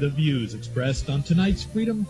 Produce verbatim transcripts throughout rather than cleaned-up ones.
the views expressed on tonight's Freedom.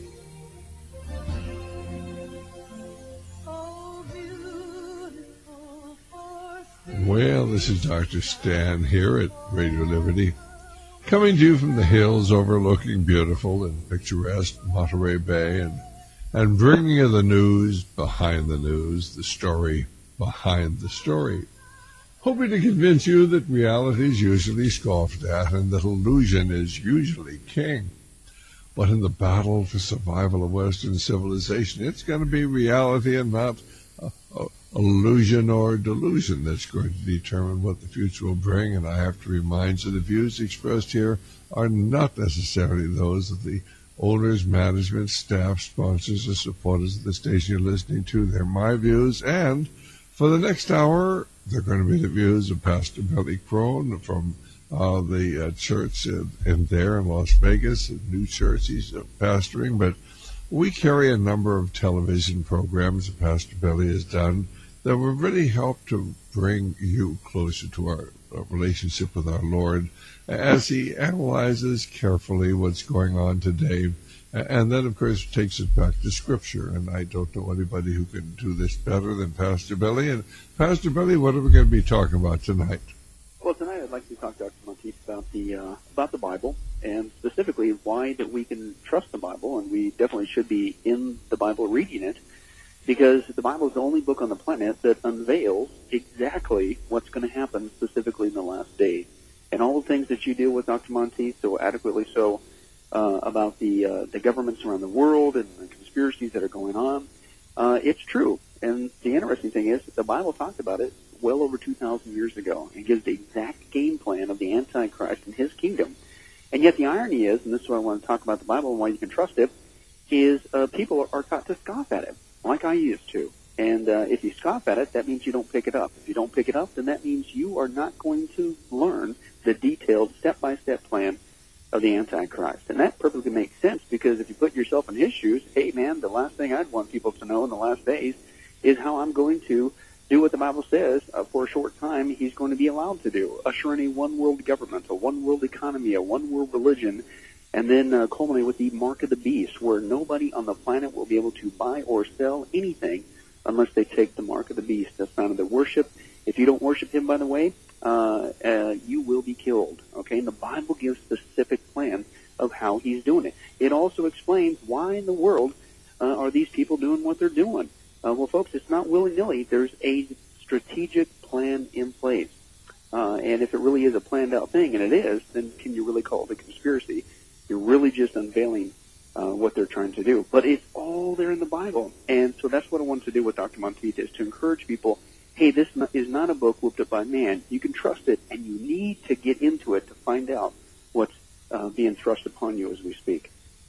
Well, this is Doctor Stan here at Radio Liberty, coming to you from the hills overlooking beautiful and picturesque Monterey Bay, and, and bringing you the news behind the news, the story behind the story. Hoping to convince you that reality is usually scoffed at and that illusion is usually king. But in the battle for survival of Western civilization, it's going to be reality and not uh, uh, illusion or delusion that's going to determine what the future will bring. And I have to remind you the views expressed here are not necessarily those of the owners, management, staff, sponsors, or supporters of the station you're listening to. They're my views, and for the next hour, they're going to be the views of Pastor Billy Crone from uh, the uh, church in, in there in Las Vegas, a new church he's uh, pastoring. But we carry a number of television programs that Pastor Billy has done that will really help to bring you closer to our, our relationship with our Lord as he analyzes carefully what's going on today. And then, of course, takes it back to Scripture. And I don't know anybody who can do this better than Pastor Billy. And Pastor Billy, what are we going to be talking about tonight? Well, tonight I'd like to talk to Doctor Monteith about the uh, about the Bible, and specifically why that we can trust the Bible, and we definitely should be in the Bible reading it, because the Bible is the only book on the planet that unveils exactly what's going to happen specifically in the last days. And all the things that you deal with, Doctor Monteith, so adequately so, Uh, about the uh, the governments around the world and the conspiracies that are going on. Uh, it's true. And the interesting thing is that the Bible talked about it well over two thousand years ago and gives the exact game plan of the Antichrist and his kingdom. And yet the irony is, and this is why I want to talk about the Bible and why you can trust it, is uh, people are, are taught to scoff at it, like I used to. And uh, if you scoff at it, that means you don't pick it up. If you don't pick it up, then that means you are not going to learn the detailed step-by-step plan of the Antichrist. And that perfectly makes sense, because if you put yourself in his shoes, hey man, the last thing I'd want people to know in the last days is how I'm going to do what the Bible says uh, for a short time he's going to be allowed to do, usher in a one-world government, a one-world economy, a one-world religion, and then uh, culminate with the mark of the beast, where nobody on the planet will be able to buy or sell anything unless they take the mark of the beast. That's found in the worship. If you don't worship him, by the way, Uh, uh, you will be killed, okay? And the Bible gives specific plan of how he's doing it. It also explains why in the world uh, are these people doing what they're doing. Uh, well, folks, it's not willy-nilly. There's a strategic plan in place. Uh, and if it really is a planned-out thing, and it is, then can you really call it a conspiracy? You're really just unveiling uh, what they're trying to do. But it's all there in the Bible. And so that's what I wanted to do with Doctor Monteith, is to encourage people, hey, this is not a book whooped up by man. You can trust it, and you need to get into it to find out what's uh, being thrust upon you as we speak.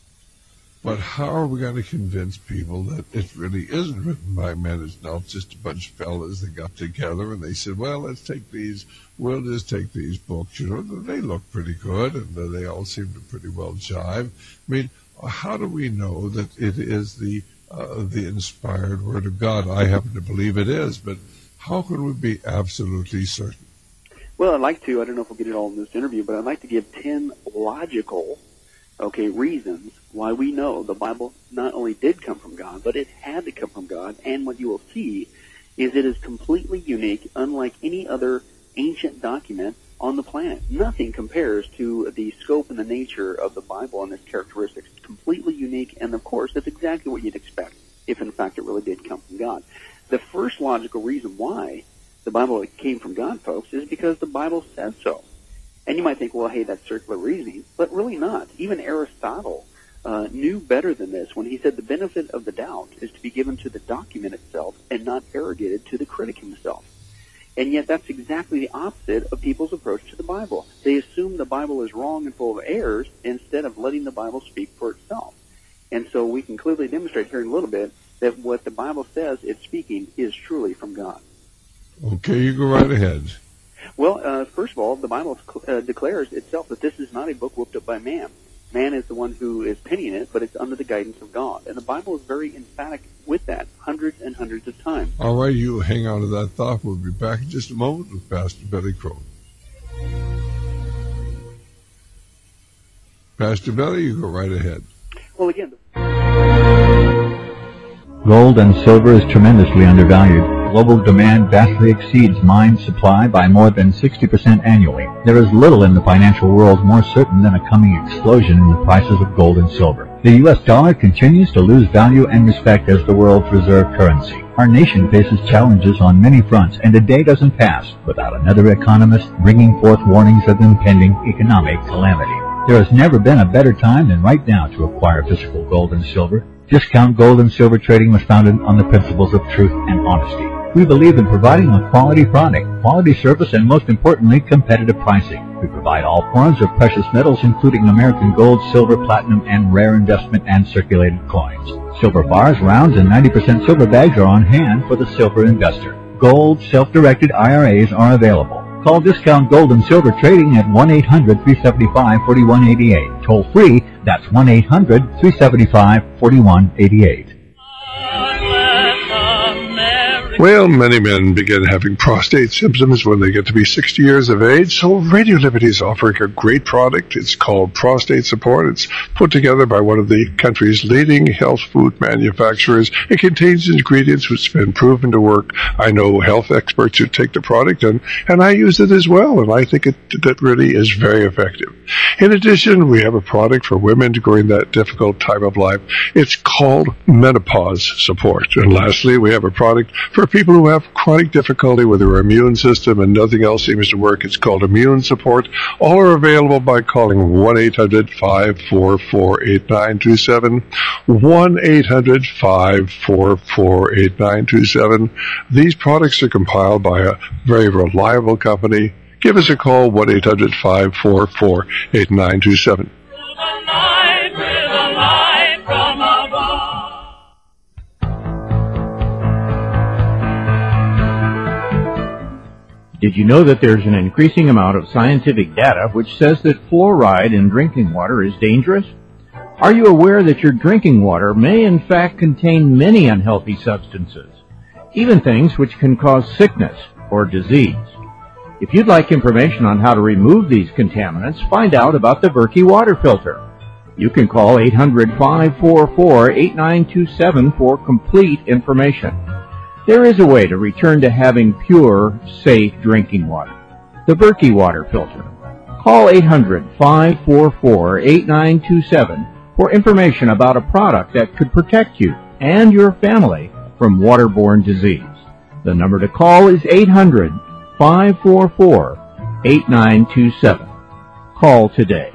But how are we going to convince people that it really isn't written by men? It's not just a bunch of fellas that got together and they said, well, let's take these, we'll just take these books. You know, they look pretty good, and they all seem to pretty well jive. I mean, how do we know that it is the uh, the inspired Word of God? I happen to believe it is, but how can we be absolutely certain? Well, I'd like to, I don't know if we'll get it all in this interview, but I'd like to give ten logical, okay, reasons why we know the Bible not only did come from God, but it had to come from God. And what you will see is it is completely unique, unlike any other ancient document on the planet. Nothing compares to the scope and the nature of the Bible and its characteristics. It's completely unique, and of course, that's exactly what you'd expect, if in fact it really did come from God. The first logical reason why the Bible came from God, folks, is because the Bible says so. And you might think, well, hey, that's circular reasoning, but really not. Even Aristotle uh, knew better than this when he said the benefit of the doubt is to be given to the document itself and not arrogated to the critic himself. And yet that's exactly the opposite of people's approach to the Bible. They assume the Bible is wrong and full of errors instead of letting the Bible speak for itself. And so we can clearly demonstrate here in a little bit that what the Bible says it's speaking is truly from God. Okay, you go right ahead. Well, uh, first of all, the Bible uh, declares itself that this is not a book whooped up by man. Man is the one who is penning it, but it's under the guidance of God. And the Bible is very emphatic with that, hundreds and hundreds of times. All right, you hang on to that thought. We'll be back in just a moment with Pastor Billy Crone. Pastor Belly, you go right ahead. Well, again, gold and silver is tremendously undervalued. Global demand vastly exceeds mine supply by more than sixty percent annually. There is little in the financial world more certain than a coming explosion in the prices of gold and silver. The U S dollar continues to lose value and respect as the world's reserve currency. Our nation faces challenges on many fronts, and a day doesn't pass without another economist bringing forth warnings of impending economic calamity. There has never been a better time than right now to acquire physical gold and silver. Discount Gold and Silver Trading was founded on the principles of truth and honesty. We believe in providing a quality product, quality service, and most importantly, competitive pricing. We provide all forms of precious metals, including American gold, silver, platinum, and rare investment and circulated coins. Silver bars, rounds, and ninety percent silver bags are on hand for the silver investor. Gold, self-directed I R As are available. Call Discount Gold and Silver Trading at one eight hundred, three seven five, four one eight eight. Toll free, that's one eight hundred, three seven five, four one eight eight. Well, many men begin having prostate symptoms when they get to be sixty years of age, so Radio Liberty is offering a great product. It's called Prostate Support. It's put together by one of the country's leading health food manufacturers. It contains ingredients which have been proven to work. I know health experts who take the product, and, and I use it as well, and I think it that really is very effective. In addition, we have a product for women during that difficult time of life. It's called Menopause Support. And lastly, we have a product for people who have chronic difficulty with their immune system and nothing else seems to work. It's called Immune Support. All are available by calling one eight hundred, five four four, eight nine two seven, one eight hundred, five four four, eight nine two seven. These products are compiled by a very reliable company. Give us a call, one eight hundred, five four four, eight nine two seven. Did you know that there's an increasing amount of scientific data which says that fluoride in drinking water is dangerous? Are you aware that your drinking water may in fact contain many unhealthy substances, even things which can cause sickness or disease? If you'd like information on how to remove these contaminants, find out about the Berkey water filter. You can call eight hundred, five four four, eight nine two seven for complete information. There is a way to return to having pure, safe drinking water. The Berkey water filter. Call eight hundred, five four four, eight nine two seven for information about a product that could protect you and your family from waterborne disease. The number to call is eight hundred, five four four, eight nine two seven. Call today.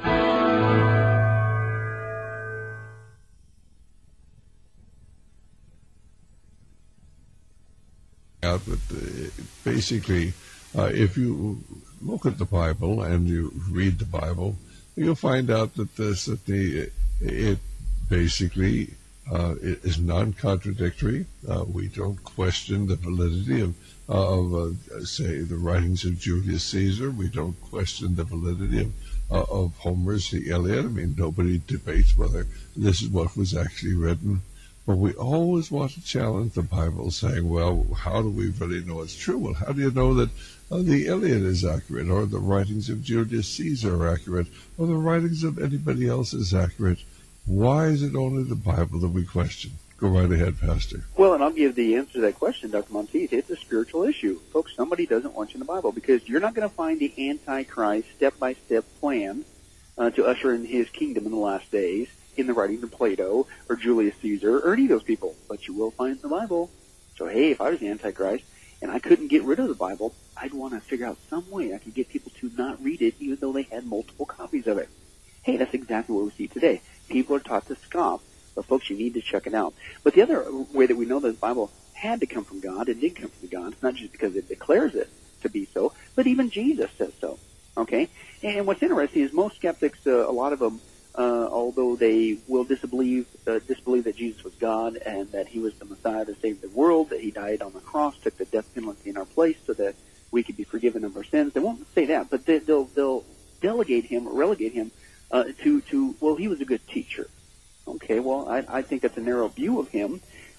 Out, but uh, basically, uh, if you look at the Bible and you read the Bible, you'll find out that this, that the it basically uh, it is non-contradictory. Uh, we don't question the validity of of uh, say the writings of Julius Caesar. We don't question the validity of uh, of Homer's The Iliad. I mean, nobody debates whether this is what was actually written. But we always want to challenge the Bible, saying, well, how do we really know it's true? Well, how do you know that uh, the Iliad is accurate, or the writings of Julius Caesar are accurate, or the writings of anybody else is accurate? Why is it only the Bible that we question? Go right ahead, Pastor. Well, and I'll give the answer to that question, Doctor Monteith. It's a spiritual issue. Folks, somebody doesn't want you in the Bible, because you're not going to find the Antichrist step-by-step plan uh, to usher in his kingdom in the last days in the writings of Plato or Julius Caesar or any of those people, but you will find the Bible. So, hey, if I was the Antichrist and I couldn't get rid of the Bible, I'd want to figure out some way I could get people to not read it even though they had multiple copies of it. Hey, that's exactly what we see today. People are taught to scoff, but folks, you need to check it out. But the other way that we know that the Bible had to come from God, it did come from God, not just because it declares it to be so, but even Jesus says so. Okay? And what's interesting is most skeptics, uh, a lot of them, Uh, although they will disbelieve, uh, disbelieve that Jesus was God and that he was the Messiah to save the world, that he died on the cross, took the death penalty in our place so that we could be forgiven of our sins. They won't say that, but they, they'll, they'll delegate him or relegate him uh, to, to, well, he was a good teacher. Okay, well, I, I think that's a narrow view of him.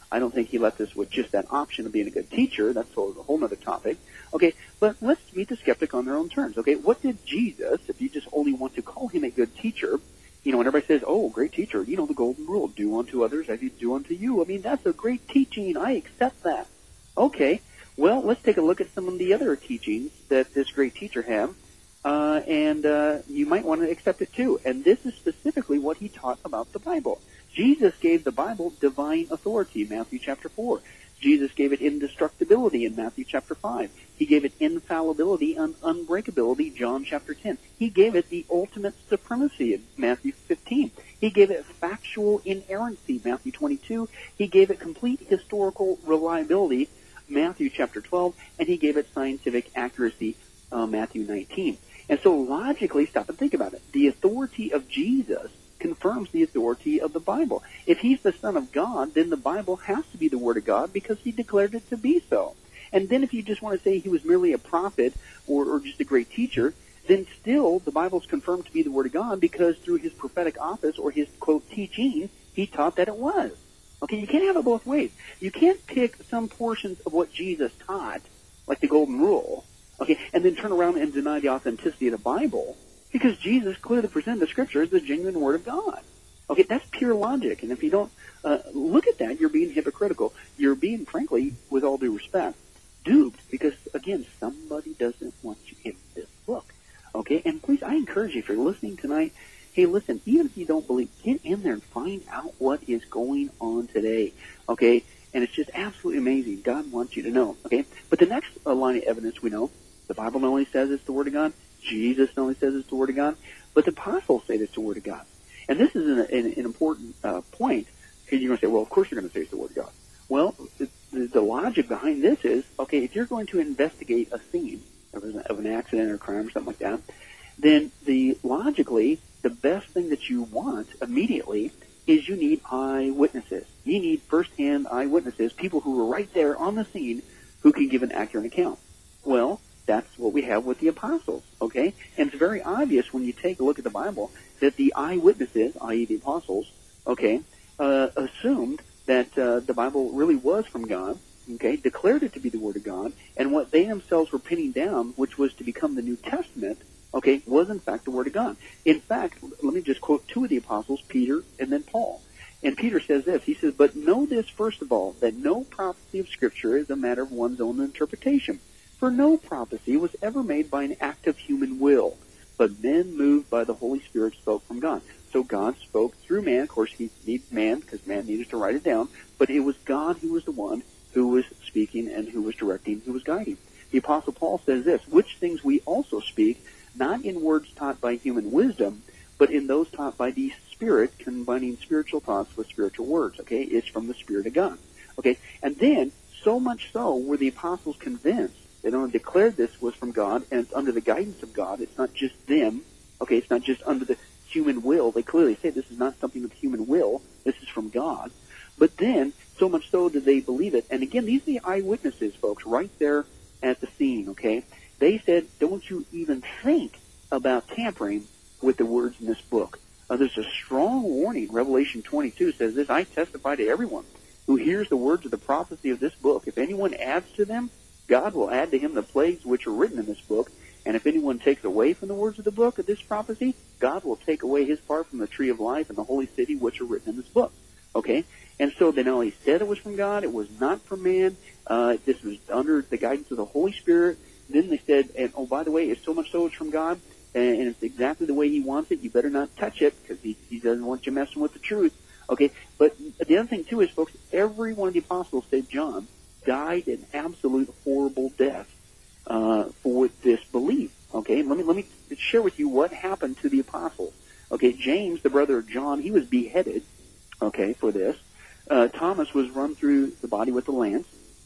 I don't think he left us with just that option of being a good teacher. That's a whole other topic. Okay, but let's meet the skeptic on their own terms. Okay, what did Jesus, if you just only want to call him a good teacher, you know, when everybody says, oh, great teacher, you know, the golden rule, do unto others as you do unto you. I mean, that's a great teaching. I accept that. Okay, well, let's take a look at some of the other teachings that this great teacher had, uh, and uh, you might want to accept it too. And this is specifically what he taught about the Bible. Jesus gave the Bible divine authority, Matthew chapter four. Jesus gave it indestructibility in Matthew chapter five. He gave it infallibility and unbreakability, John chapter ten. He gave it the ultimate supremacy in Matthew fifteen. He gave it factual inerrancy, Matthew twenty-two. He gave it complete historical reliability, Matthew chapter twelve. And he gave it scientific accuracy, uh, Matthew nineteen. And so logically, stop and think about it. The authority of Jesus confirms the authority of the Bible. If he's the Son of God, then the Bible has to be the Word of God because he declared it to be so. And then if you just want to say he was merely a prophet or, or just a great teacher, then still the Bible is confirmed to be the Word of God because through his prophetic office or his, quote, teaching, he taught that it was. Okay, you can't have it both ways. You can't pick some portions of what Jesus taught, like the Golden Rule, okay, and then turn around and deny the authenticity of the Bible, because Jesus clearly presented the Scripture as the genuine Word of God. Okay, that's pure logic. And if you don't uh, look at that, you're being hypocritical. You're being, frankly, with all due respect, duped because, again, somebody doesn't want you in this book. Okay, and please, I encourage you, if you're listening tonight, hey, listen, even if you don't believe, get in there and find out what is going on today. Okay, and it's just absolutely amazing. God wants you to know. Okay, but the next uh, line of evidence we know, the Bible not only says it's the Word of God, Jesus not only says it's the Word of God, but the apostles say it's the Word of God. And this is an, an, an important uh, point. And you're going to say, well, of course you're going to say it's the Word of God. Well, the, the logic behind this is, okay, if you're going to investigate a scene of an, of an accident or crime or something like that, then the logically, the best thing that you want immediately is you need eyewitnesses. You need first-hand eyewitnesses, people who were right there on the scene who can give an accurate account. Well, that's what we have with the apostles, okay? And it's very obvious when you take a look at the Bible that the eyewitnesses, that is the apostles, okay, uh, assumed that uh, the Bible really was from God, okay, declared it to be the Word of God, and what they themselves were pinning down, which was to become the New Testament, okay, was in fact the Word of God. In fact, let me just quote two of the apostles, Peter and then Paul. And Peter says this, he says, "But know this first of all, that no prophecy of Scripture is a matter of one's own interpretation. For no prophecy was ever made by an act of human will, but men moved by the Holy Spirit spoke from God." So God spoke through man. Of course, he needs man because man needed to write it down. But it was God who was the one who was speaking and who was directing, who was guiding. The Apostle Paul says this, "Which things we also speak, not in words taught by human wisdom, but in those taught by the Spirit, combining spiritual thoughts with spiritual words." Okay, it's from the Spirit of God. Okay, and then so much so were the apostles convinced. They don't declare this was from God, and it's under the guidance of God. It's not just them. Okay, it's not just under the human will. They clearly say this is not something of human will. This is from God. But then, so much so did they believe it. And again, these are the eyewitnesses, folks, right there at the scene, okay? They said, don't you even think about tampering with the words in this book. Uh, there's a strong warning. Revelation twenty-two says this, "I testify to everyone who hears the words of the prophecy of this book. If anyone adds to them, God will add to him the plagues which are written in this book. And if anyone takes away from the words of the book of this prophecy, God will take away his part from the tree of life and the holy city which are written in this book." Okay? And so they not only said it was from God, it was not from man. Uh, this was under the guidance of the Holy Spirit. Then they said, and oh, by the way, it's so much so it's from God, and, and it's exactly the way he wants it. You better not touch it because he, he doesn't want you messing with the truth. Okay? But the other thing, too, is, folks, every one of the apostles, save John, died an absolute horrible death uh, for this belief. Okay, let me let me share with you what happened to the apostles. Okay, James, the brother of John, he was beheaded. Okay, for this. Uh, Thomas was run through the body with a lance.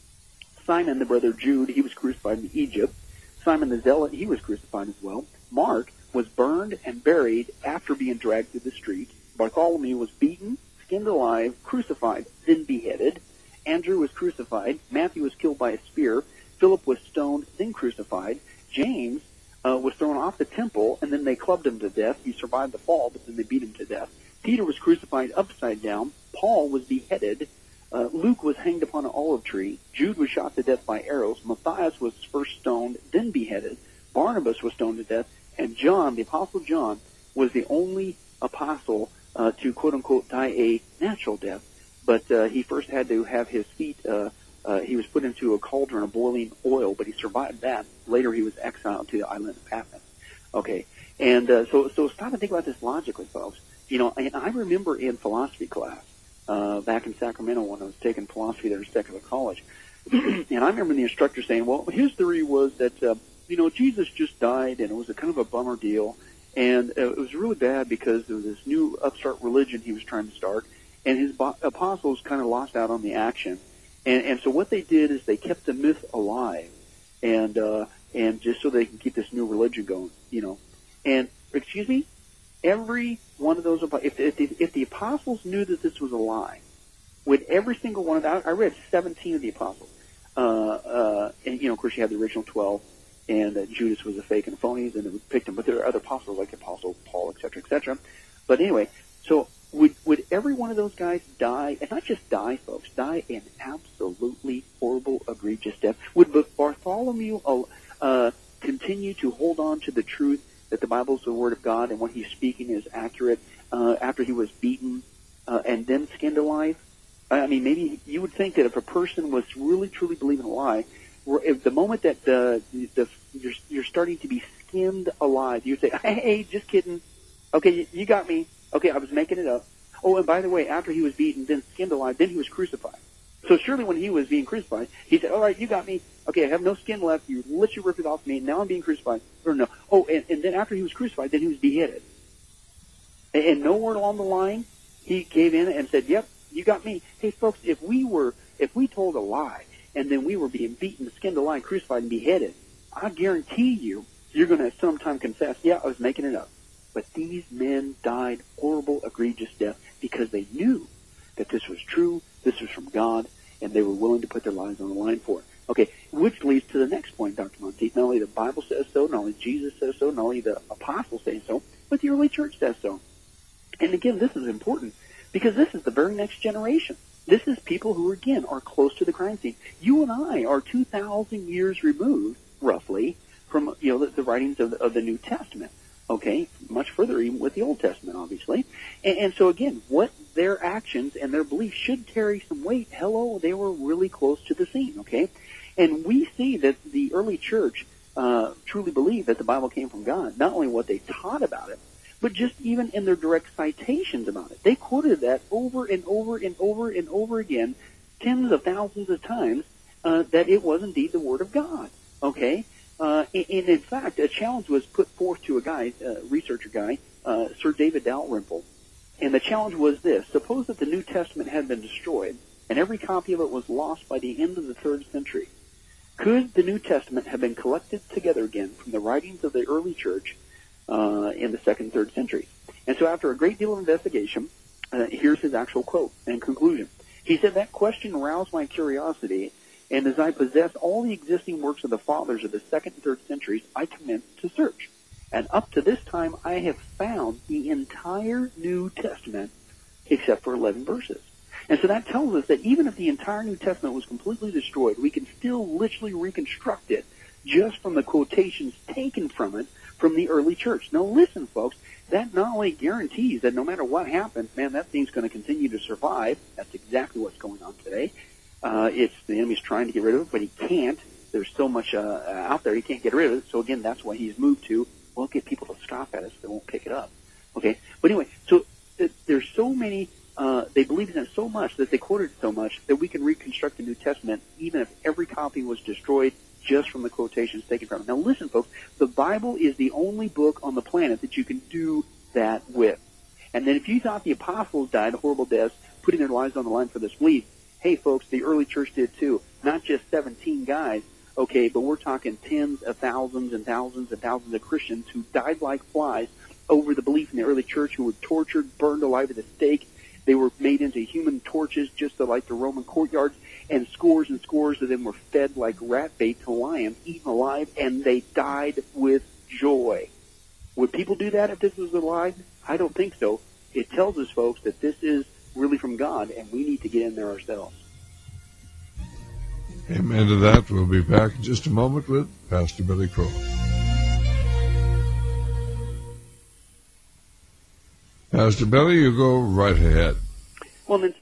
Simon, the brother of Jude, he was crucified in Egypt. Simon the Zealot, he was crucified as well. Mark was burned and buried after being dragged through the street. Bartholomew was beaten, skinned alive, crucified, then beheaded. Andrew was crucified. Matthew was killed by a spear. Philip was stoned, then crucified. James uh, was thrown off the temple, and then they clubbed him to death. He survived the fall, but then they beat him to death. Peter was crucified upside down. Paul was beheaded. Uh, Luke was hanged upon an olive tree. Jude was shot to death by arrows. Matthias was first stoned, then beheaded. Barnabas was stoned to death. And John, the Apostle John, was the only apostle uh, to, quote-unquote, die a natural death. But uh, he first had to have his feet, uh, uh, he was put into a cauldron of boiling oil, but he survived that. Later he was exiled to the island of Patmos. Okay, and uh, so so stop and think about this logically, folks. You know, and I remember in philosophy class, uh, back in Sacramento when I was taking philosophy there at secular college, and I remember the instructor saying, well, his theory was that, uh, you know, Jesus just died, and it was a kind of a bummer deal, and uh, it was really bad because there was this new upstart religion he was trying to start, and his bo- apostles kind of lost out on the action. And, and so what they did is they kept the myth alive, and uh, and just so they can keep this new religion going, you know. And, excuse me, every one of those, if, if, the, if the apostles knew that this was a lie, would every single one of them, I read seventeen of the apostles, uh, uh, and, you know, of course you had the original twelve, and uh, Judas was a fake and a phony, and they picked him, but there are other apostles like the Apostle Paul, et cetera, et cetera. But anyway, so would would every one of those guys die, and not just die, folks, die an absolutely horrible, egregious death? Would Bartholomew uh, continue to hold on to the truth that the Bible is the Word of God and what he's speaking is accurate uh, after he was beaten uh, and then skinned alive? I mean, maybe you would think that if a person was really, truly believing a lie, if the moment that uh, the, you're, you're starting to be skinned alive, you'd say, hey, hey, just kidding. Okay, you, you got me. Okay, I was making it up. Oh, and by the way, after he was beaten, then skinned alive, then he was crucified. So surely when he was being crucified, he said, all right, you got me. Okay, I have no skin left. You literally ripped it off me. Now I'm being crucified. Or no. Oh, and, and then after he was crucified, then he was beheaded. And, and nowhere along the line, he gave in and said, yep, you got me. Hey, folks, if we were, if we told a lie, and then we were being beaten, skinned alive, crucified, and beheaded, I guarantee you, you're going to sometime confess, yeah, I was making it up. But these men died horrible, egregious death because they knew that this was true, this was from God, and they were willing to put their lives on the line for it. Okay, which leads to the next point, Doctor Monteith. Not only the Bible says so, not only Jesus says so, not only the apostles say so, but the early church says so. And again, this is important because this is the very next generation. This is people who, again, are close to the crime scene. You and I are two thousand years removed, roughly, from, you know, the, the writings of the, of the New Testament. Okay, much further even with the Old Testament, obviously. And, and so, again, what their actions and their beliefs should carry some weight. Hello, they were really close to the scene, okay? And we see that the early church uh, truly believed that the Bible came from God, not only what they taught about it, but just even in their direct citations about it. They quoted that over and over and over and over again, tens of thousands of times, uh, that it was indeed the Word of God, okay? Uh, and, and in fact, a challenge was put forth to a guy, a researcher guy, uh, Sir David Dalrymple. And the challenge was this: suppose that the New Testament had been destroyed and every copy of it was lost by the end of the third century. Could the New Testament have been collected together again from the writings of the early church uh, in the second, third centuries? And so after a great deal of investigation, uh, here's his actual quote and conclusion. He said, that question aroused my curiosity, and as I possessed all the existing works of the fathers of the second and third centuries, I commenced to search. And up to this time, I have found the entire New Testament except for eleven verses. And so that tells us that even if the entire New Testament was completely destroyed, we can still literally reconstruct it just from the quotations taken from it from the early church. Now listen, folks, that not only guarantees that no matter what happens, man, that thing's going to continue to survive. That's exactly what's going on today. Uh, it's the enemy's trying to get rid of it, but he can't. There's so much uh, out there, he can't get rid of it. So again, that's why he's moved to, we'll get people to scoff at us. They won't pick it up. Okay? But anyway, so th- there's so many, uh, they believe in it so much that they quoted it so much that we can reconstruct the New Testament even if every copy was destroyed just from the quotations taken from it. Now listen, folks, the Bible is the only book on the planet that you can do that with. And then if you thought the apostles died horrible deaths, putting their lives on the line for this belief, hey, folks, the early church did too. Not just seventeen guys, okay, but we're talking tens of thousands and thousands and thousands of Christians who died like flies over the belief in the early church, who were tortured, burned alive at the stake. They were made into human torches just like the Roman courtyards, and scores and scores of them were fed like rat bait to lions, eaten alive, and they died with joy. Would people do that if this was alive? I don't think so. It tells us, folks, that this is really from God, and we need to get in there ourselves. Amen to that. We'll be back in just a moment with Pastor Billy Crowell. Pastor Billy, you go right ahead. Well, then,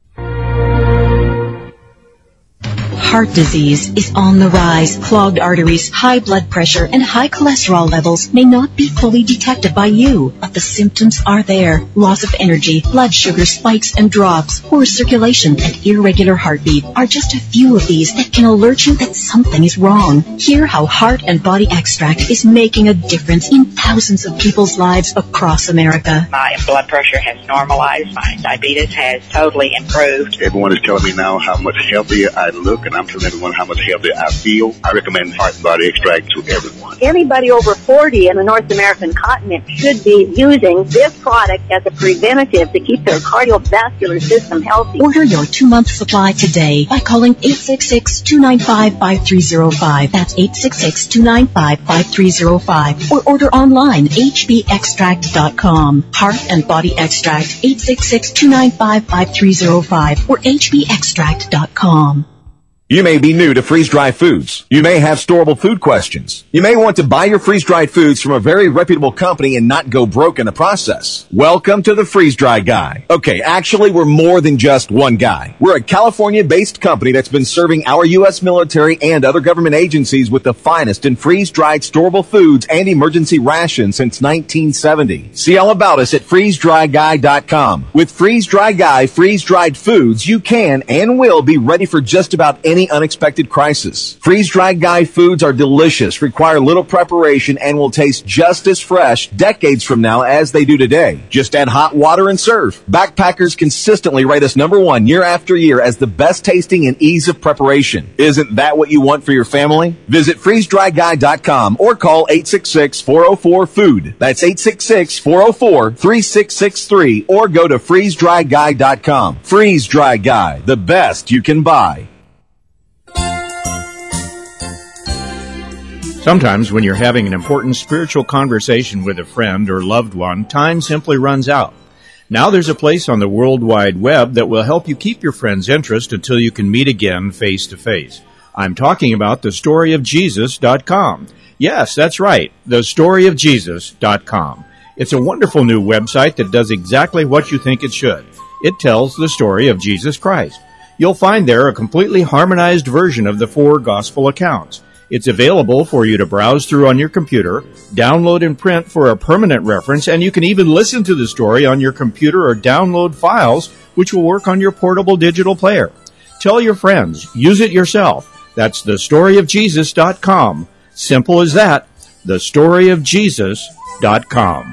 Heart disease is on the rise. Clogged arteries, high blood pressure, and high cholesterol levels may not be fully detected by you, but the symptoms are there. Loss of energy, blood sugar spikes and drops, poor circulation, and irregular heartbeat are just a few of these that can alert you that something is wrong. Hear how Heart and Body Extract is making a difference in thousands of people's lives across America. My blood pressure has normalized. My diabetes has totally improved. Everyone is telling me now how much healthier I look, and I'm telling everyone how much healthier I feel. I recommend Heart and Body Extract to everyone. Anybody over forty in the North American continent should be using this product as a preventative to keep their cardiovascular system healthy. Order your two-month supply today by calling eight six six, two nine five, five three zero five. That's eight six six, two nine five, five three zero five. Or order online, h b extract dot com. Heart and Body Extract, eight six six, two nine five, five three zero five or h b extract dot com. You may be new to freeze-dried foods. You may have storable food questions. You may want to buy your freeze-dried foods from a very reputable company and not go broke in the process. Welcome to the Freeze-Dry Guy. Okay, actually, we're more than just one guy. We're a California-based company that's been serving our U S military and other government agencies with the finest in freeze-dried storable foods and emergency rations since nineteen seventy. See all about us at freeze dry guy dot com. With Freeze-Dry Guy freeze-dried foods, you can and will be ready for just about any Any unexpected crisis. Freeze-dried Guy foods are delicious, require little preparation, and will taste just as fresh decades from now as they do today. Just add hot water and serve. Backpackers consistently rate us number one year after year as the best tasting and ease of preparation. Isn't that what you want for your family? Visit freeze dry guy dot com or call eight six six, four oh four, food. That's eight six six, four oh four, three six six three or go to freeze dry guy dot com. Freeze-Dry Guy, the best you can buy. Sometimes when you're having an important spiritual conversation with a friend or loved one, time simply runs out. Now there's a place on the World Wide Web that will help you keep your friend's interest until you can meet again face to face. I'm talking about the story of jesus dot com. Yes, that's right, the story of jesus dot com. It's a wonderful new website that does exactly what you think it should. It tells the story of Jesus Christ. You'll find there a completely harmonized version of the four gospel accounts. It's available for you to browse through on your computer, download and print for a permanent reference, and you can even listen to the story on your computer or download files, which will work on your portable digital player. Tell your friends. Use it yourself. That's the story of jesus dot com. Simple as that. the story of jesus dot com.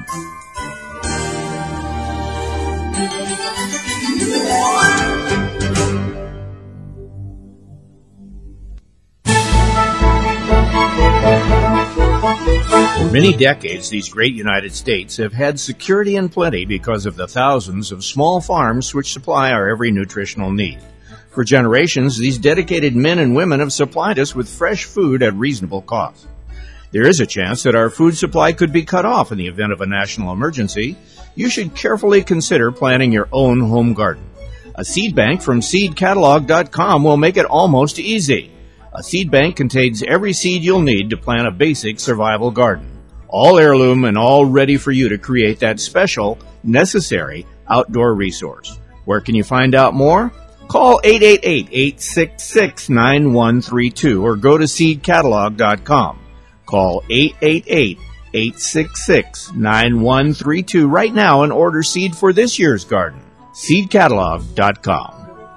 For many decades, these great United States have had security and plenty because of the thousands of small farms which supply our every nutritional need. For generations, these dedicated men and women have supplied us with fresh food at reasonable cost. There is a chance that our food supply could be cut off in the event of a national emergency. You should carefully consider planting your own home garden. A seed bank from seed catalog dot com will make it almost easy. A seed bank contains every seed you'll need to plant a basic survival garden. All heirloom and all ready for you to create that special, necessary outdoor resource. Where can you find out more? Call eight eight eight, eight six six, nine one three two or go to seed catalog dot com. Call eight eight eight, eight six six, nine one three two right now and order seed for this year's garden. seed catalog dot com.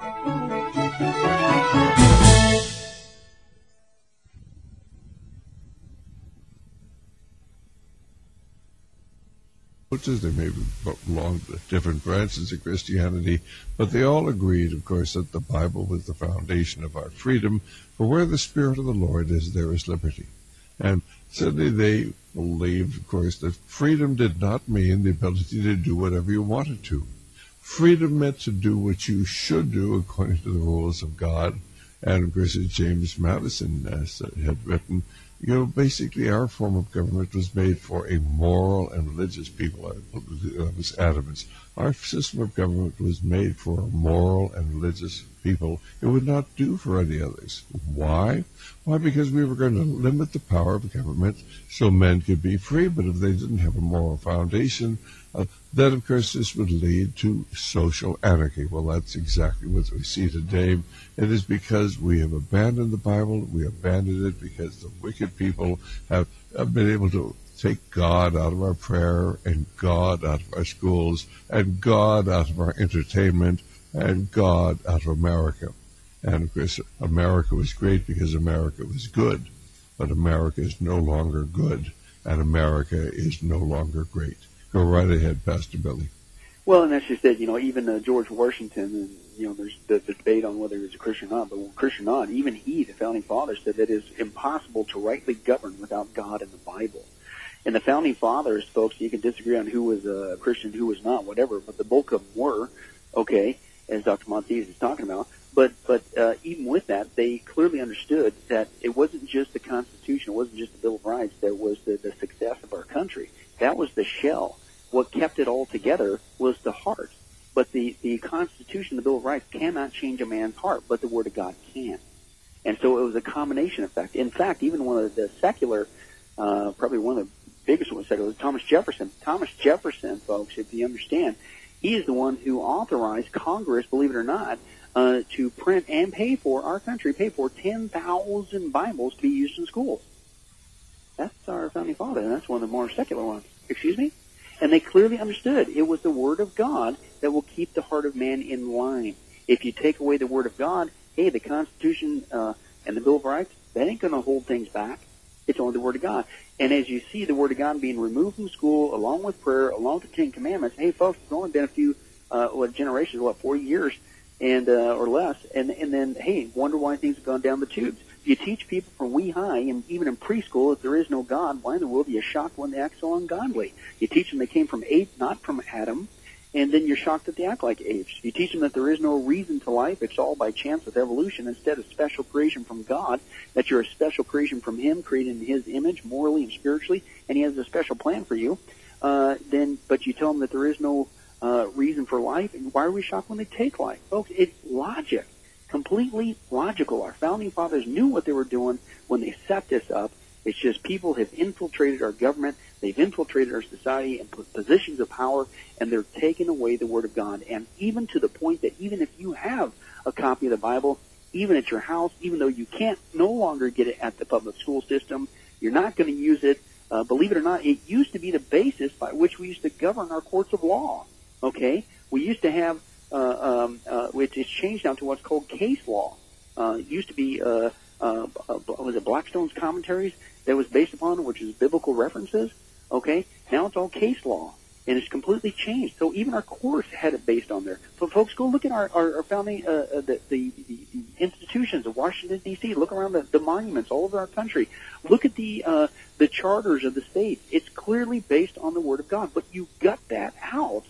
They may belong to different branches of Christianity, but they all agreed, of course, that the Bible was the foundation of our freedom, for where the Spirit of the Lord is, there is liberty. And certainly they believed, of course, that freedom did not mean the ability to do whatever you wanted to. Freedom meant to do what you should do according to the rules of God. And, of course, as James Madison uh, had written, You know, basically our form of government was made for a moral and religious people. I was adamant. Our system of government was made for a moral and religious people. It would not do for any others. Why? Why? Because we were going to limit the power of government so men could be free, but if they didn't have a moral foundation, uh, then, of course, this would lead to social anarchy. Well, that's exactly what we see today. It is because we have abandoned the Bible. We abandoned it because the wicked people have, have been able to take God out of our prayer and God out of our schools and God out of our entertainment and God out of America. And, of course, America was great because America was good, but America is no longer good, and America is no longer great. Go right ahead, Pastor Billy. Well, and that's just it. You know, even uh, George Washington, and, you know, there's the, the debate on whether he was a Christian or not, but Christian or not, even he, the Founding Fathers, said that it is impossible to rightly govern without God and the Bible. And the Founding Fathers, folks, you can disagree on who was a Christian, who was not, whatever, but the bulk of them were, okay, as Doctor Monteith is talking about. But but uh, even with that, they clearly understood that it wasn't just the Constitution, it wasn't just the Bill of Rights that was the, the success of our country. That was the shell. What kept it all together was the heart. But the, the Constitution, the Bill of Rights, cannot change a man's heart, but the Word of God can. And so it was a combination effect. In fact, even one of the secular, uh, probably one of the biggest ones secular, was Thomas Jefferson. Thomas Jefferson, folks, if you understand, he is the one who authorized Congress, believe it or not, uh, to print and pay for, our country, pay for ten thousand Bibles to be used in schools. That's our Founding Father, and that's one of the more secular ones. Excuse me? And they clearly understood it was the Word of God that will keep the heart of man in line. If you take away the Word of God, hey, the Constitution uh, and the Bill of Rights, that ain't going to hold things back. It's only the Word of God. And as you see the Word of God being removed from school, along with prayer, along with the Ten Commandments, hey, folks, it's only been a few uh, what, generations, what, forty years and uh, or less, and and then, hey, wonder why things have gone down the tubes. If you teach people from wee high, and even in preschool, if there is no God, why in the world are you shocked when they act so ungodly? You teach them they came from Ape, not from Adam, and then you're shocked that they act like apes. You teach them that there is no reason to life, it's all by chance with evolution, instead of special creation from God, that you're a special creation from Him, created in His image, morally and spiritually, and He has a special plan for you. Uh, then, but you tell them that there is no uh, reason for life, and why are we shocked when they take life? Folks, it's logic. Completely logical. Our Founding Fathers knew what they were doing when they set this up. It's just people have infiltrated our government, they've infiltrated our society and put positions of power, and they're taking away the Word of God. And even to the point that even if you have a copy of the Bible, even at your house, even though you can't no longer get it at the public school system, you're not going to use it. Uh, believe it or not, it used to be the basis by which we used to govern our courts of law. Okay? We used to have Uh, um, uh, which is changed now to what's called case law. Uh, it used to be, uh, uh, uh, was it Blackstone's commentaries that was based upon, which is biblical references? Okay, now it's all case law, and it's completely changed. So even our courts had it based on there. So folks, go look at our, our, our founding, uh, uh, the, the, the, the institutions of Washington, D C Look around the, the monuments all over our country. Look at the, uh, the charters of the states. It's clearly based on the Word of God, but you gut that out.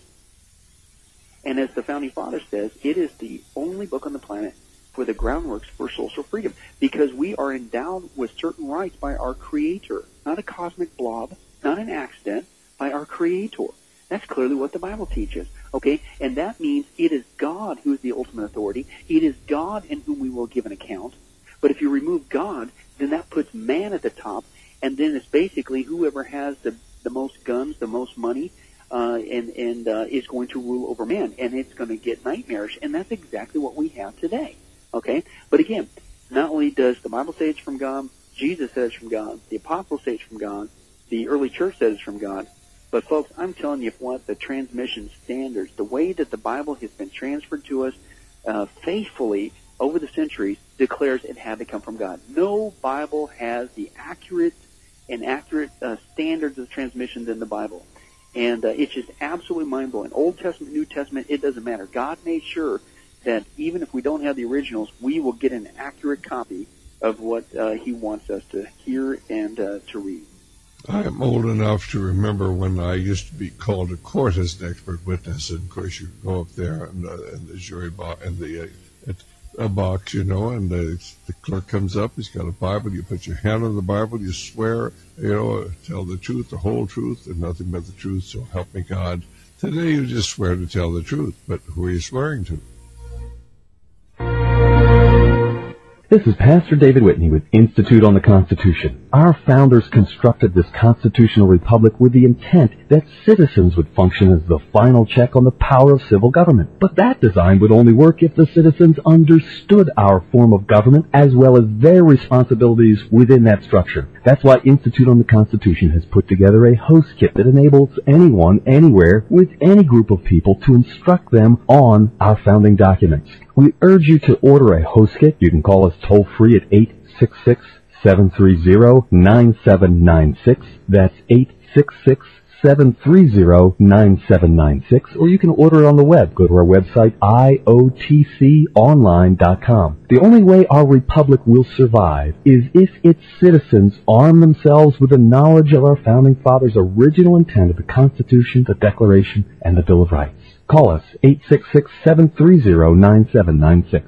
And as the Founding Father says, it is the only book on the planet for the groundworks for social freedom, because we are endowed with certain rights by our Creator, not a cosmic blob, not an accident, by our Creator. That's clearly what the Bible teaches, okay? And that means it is God who is the ultimate authority. It is God in whom we will give an account. But if you remove God, then that puts man at the top, and then it's basically whoever has the, the most guns, the most money, Uh, and and uh, is going to rule over man, and it's going to get nightmarish, and that's exactly what we have today, okay? But again, not only does the Bible say it's from God, Jesus says it's from God, the apostles say it's from God, the early church says it's from God, but folks, I'm telling you what, the transmission standards, the way that the Bible has been transferred to us uh, faithfully over the centuries, declares it had to come from God. No Bible has the accurate and accurate uh, standards of transmission than the Bible. And uh, it's just absolutely mind-blowing. Old Testament, New Testament, it doesn't matter. God made sure that even if we don't have the originals, we will get an accurate copy of what uh, He wants us to hear and uh, to read. I'm old enough to remember when I used to be called to court as an expert witness, and of course you go up there and, uh, and the jury box and the uh, a box, you know, and the, the clerk comes up, he's got a Bible, you put your hand on the Bible, you swear, you know, tell the truth, the whole truth, and nothing but the truth, so help me God. Today you just swear to tell the truth, but who are you swearing to? This is Pastor David Whitney with Institute on the Constitution. Our founders constructed this constitutional republic with the intent that citizens would function as the final check on the power of civil government. But that design would only work if the citizens understood our form of government as well as their responsibilities within that structure. That's why Institute on the Constitution has put together a host kit that enables anyone, anywhere, with any group of people to instruct them on our founding documents. We urge you to order a host kit. You can call us toll-free at eight six six, seven three zero, nine seven nine six. That's eight six six, seven three zero, nine seven nine six. Or you can order it on the web. Go to our website, I O T C online dot com. The only way our republic will survive is if its citizens arm themselves with the knowledge of our founding fathers' original intent of the Constitution, the Declaration, and the Bill of Rights. Call us, eight six six, seven three zero, nine seven nine six.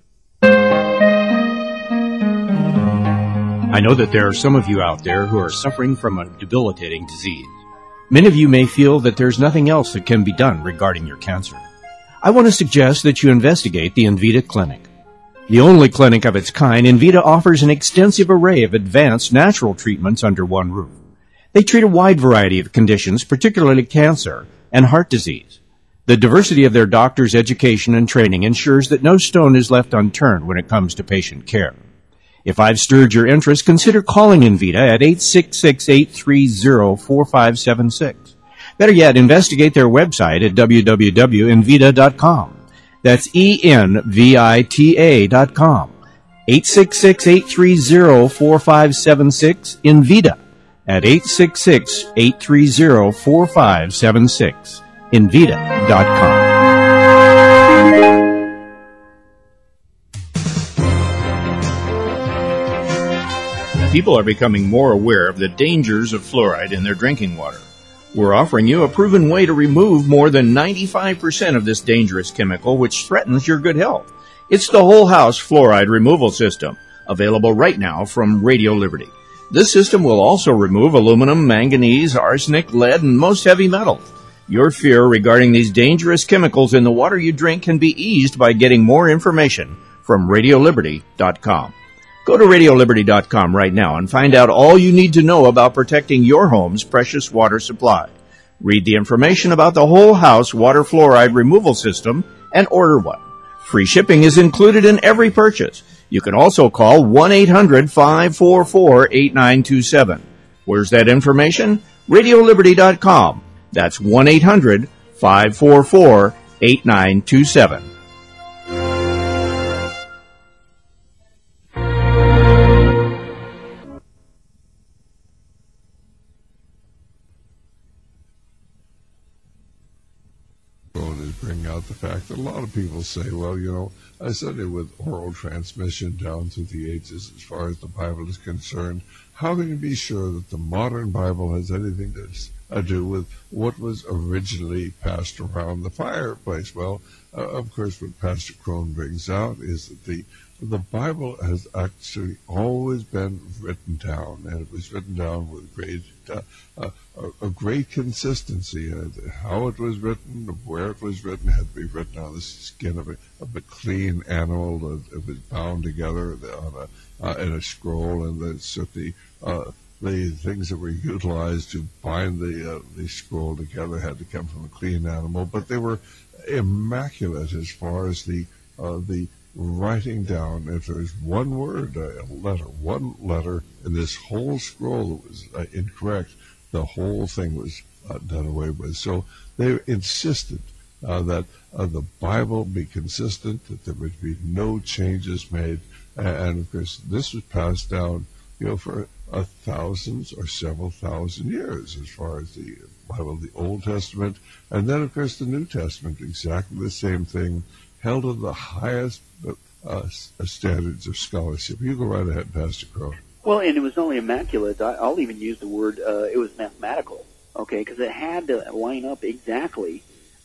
I know that there are some of you out there who are suffering from a debilitating disease. Many of you may feel that there's nothing else that can be done regarding your cancer. I want to suggest that you investigate the Envita Clinic. The only clinic of its kind, Envita offers an extensive array of advanced natural treatments under one roof. They treat a wide variety of conditions, particularly cancer and heart disease. The diversity of their doctors' education and training ensures that no stone is left unturned when it comes to patient care. If I've stirred your interest, consider calling Envita at eight six six, eight three zero, four five seven six. Better yet, investigate their website at w w w dot envita dot com. That's E N V I T A dot com. eight six six, eight three zero, four five seven six, Envita at eight six six, eight three zero, four five seven six. envita dot com. People are becoming more aware of the dangers of fluoride in their drinking water. We're offering you a proven way to remove more than ninety-five percent of this dangerous chemical which threatens your good health. It's the Whole House Fluoride Removal System, available right now from Radio Liberty. This system will also remove aluminum, manganese, arsenic, lead, and most heavy metals. Your fear regarding these dangerous chemicals in the water you drink can be eased by getting more information from radio liberty dot com. Go to radio liberty dot com right now and find out all you need to know about protecting your home's precious water supply. Read the information about the Whole House Water Fluoride Removal System and order one. Free shipping is included in every purchase. You can also call one eight hundred, five four four, eight nine two seven. Where's that information? radio liberty dot com. That's one eight hundred, five four four, eight nine two seven. Bring out the fact that a lot of people say, well, you know, I studied with oral transmission down through the ages as far as the Bible is concerned. How can you be sure that the modern Bible has anything to do with what was originally passed around the fireplace? Well, uh, of course, what Pastor Crone brings out is that the the Bible has actually always been written down, and it was written down with great uh, uh, a, a great consistency. Uh, how it was written, where it was written, had to be written on the skin of a, of a clean animal. That it was bound together on a, uh, in a scroll, and the, so the uh, the things that were utilized to bind the uh, the scroll together had to come from a clean animal. But they were immaculate as far as the uh, the writing down. If there's one word, a letter, one letter in this whole scroll that was uh, incorrect, the whole thing was uh, done away with. So they insisted uh, that uh, the Bible be consistent, that there would be no changes made, and, and of course this was passed down, you know, for uh, thousands or several thousand years as far as the Bible, the Old Testament, and then of course the New Testament, exactly the same thing, held to the highest uh, standards of scholarship. You go right ahead, Pastor Crow. Well, and it was only immaculate. I, I'll even use the word, uh, it was mathematical, okay, because it had to line up exactly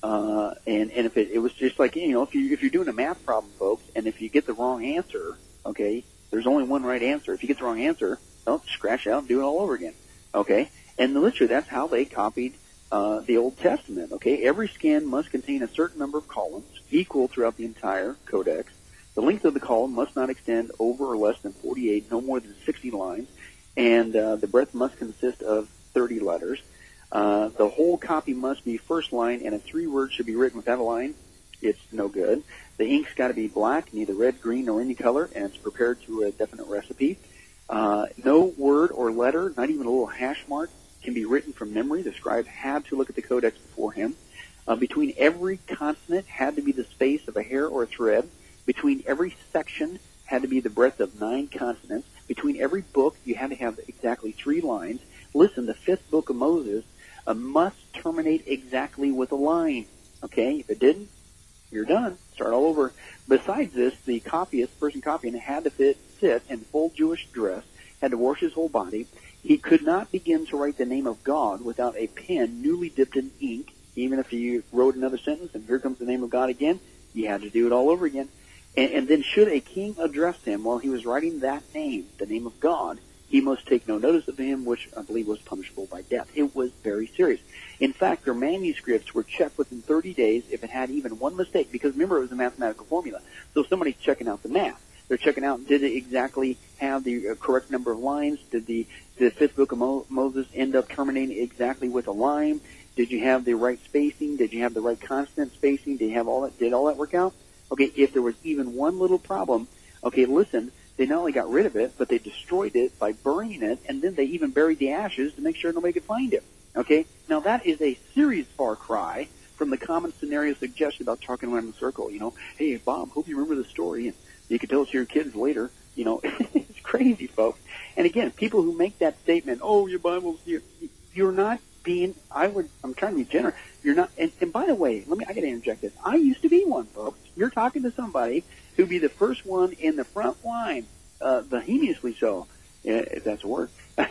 Uh, and, and if it, it was just like, you know, if you, if you're doing a math problem, folks, and if you get the wrong answer, okay, there's only one right answer. If you get the wrong answer, well, scratch it out and do it all over again. Okay? And literally, that's how they copied, uh, the Old Testament. Okay? Every scan must contain a certain number of columns, equal throughout the entire codex. The length of the column must not extend over or less than forty-eight, no more than sixty lines. And, uh, the breadth must consist of thirty letters. Uh, the whole copy must be first line, and if three words should be written without a line, it's no good. The ink's got to be black, neither red, green, or any color, and it's prepared to a definite recipe. Uh, no word or letter, not even a little hash mark, can be written from memory. The scribe had to look at the codex before him. Uh, between every consonant had to be the space of a hair or a thread. Between every section had to be the breadth of nine consonants. Between every book, you had to have exactly three lines. Listen, the fifth book of Moses uh, must terminate exactly with a line. Okay? If it didn't, you're done. Start all over. Besides this, the copyist, person copying, had to fit, sit in full Jewish dress, had to wash his whole body. He could not begin to write the name of God without a pen newly dipped in ink. Even if you wrote another sentence and here comes the name of God again, you had to do it all over again. And, and then should a king address him while he was writing that name, the name of God, he must take no notice of him, which I believe was punishable by death. It was very serious. In fact, their manuscripts were checked within thirty days if it had even one mistake, because remember, it was a mathematical formula. So somebody's checking out the math. They're checking out, did it exactly have the uh, correct number of lines? Did the, the fifth book of Mo- Moses end up terminating exactly with a line? Did you have the right spacing? Did you have the right consonant spacing? Did you have all that? Did all that work out? Okay, if there was even one little problem, okay, listen, they not only got rid of it, but they destroyed it by burning it, and then they even buried the ashes to make sure nobody could find it. Okay? Now, that is a serious far cry from the common scenario suggested about talking around in a circle. You know, hey, Bob, hope you remember the story, and you can tell it to your kids later. You know, it's crazy, folks. And again, people who make that statement, oh, your Bible's here, you're not being, I would, I'm trying to be generous. You're not, and, and by the way, let me, I got to interject this. I used to be one, folks. You're talking to somebody who'd be the first one in the front line, uh, vehemiously so, if that's a word,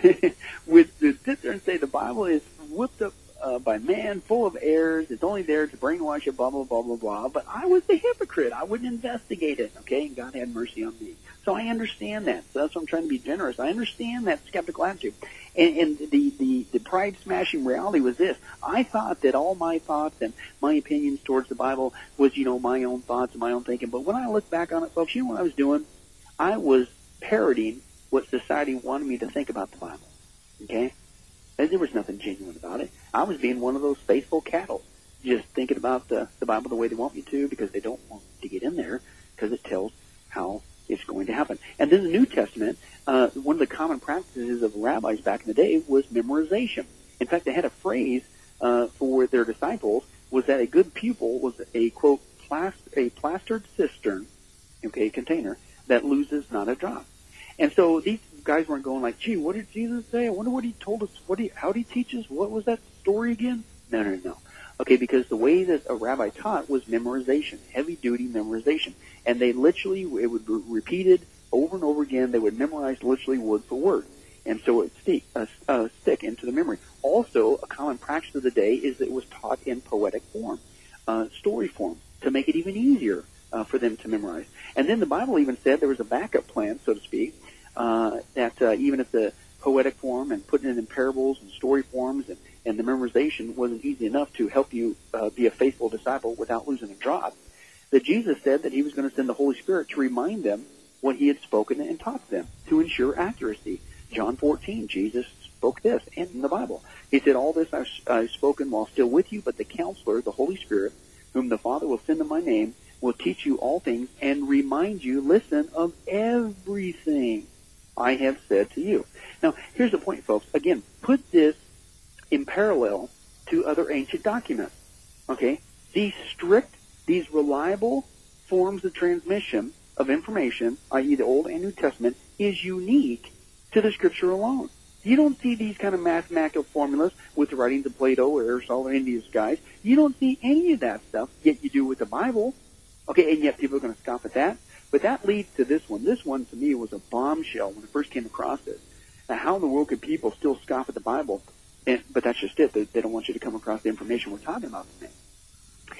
with to sit there and say the Bible is whipped up uh, by man, full of errors. It's only there to brainwash you, blah, blah, blah, blah, blah. But I was the hypocrite. I wouldn't investigate it, okay? And God had mercy on me. So I understand that. So that's why I'm trying to be generous. I understand that skeptical attitude. And, and the, the, the pride-smashing reality was this. I thought that all my thoughts and my opinions towards the Bible was, you know, my own thoughts and my own thinking. But when I look back on it, folks, you know what I was doing? I was parroting what society wanted me to think about the Bible, okay? There was nothing genuine about it. I was being one of those faithful cattle, just thinking about the, the Bible the way they want me to because they don't want to get in there because it tells how it's going to happen. And then the New Testament, uh, one of the common practices of rabbis back in the day was memorization. In fact, they had a phrase uh, for their disciples was that a good pupil was a, quote, plast- a plastered cistern, okay, container, that loses not a drop. And so these guys weren't going like, gee, what did Jesus say? I wonder what he told us. What he, how did he teach us? What was that story again? No, no, no. Okay, because the way that a rabbi taught was memorization, heavy-duty memorization. And they literally, it would be repeated over and over again. They would memorize literally word for word. And so it would stick, uh, uh, stick into the memory. Also, a common practice of the day is that it was taught in poetic form, uh, story form, to make it even easier uh, for them to memorize. And then the Bible even said there was a backup plan, so to speak, uh, that uh, even if the poetic form and putting it in parables and story forms and, and the memorization wasn't easy enough to help you uh, be a faithful disciple without losing a drop, that Jesus said that he was going to send the Holy Spirit to remind them what he had spoken and taught them to ensure accuracy. John fourteen, Jesus spoke this in the Bible. He said, all this I've, I've spoken while still with you, but the Counselor, the Holy Spirit, whom the Father will send in my name, will teach you all things and remind you, listen, of everything I have said to you. Now, here's the point, folks. Again, put this in parallel to other ancient documents. Okay? These strict, these reliable forms of transmission of information, that is the Old and New Testament, is unique to the Scripture alone. You don't see these kind of mathematical formulas with the writings of Plato or Aristotle or any of these guys. You don't see any of that stuff, yet you do with the Bible. Okay, and yet people are going to scoff at that. But that leads to this one. This one, to me, was a bombshell when I first came across it. Now, how in the world could people still scoff at the Bible? And, but that's just it. They, they don't want you to come across the information we're talking about today.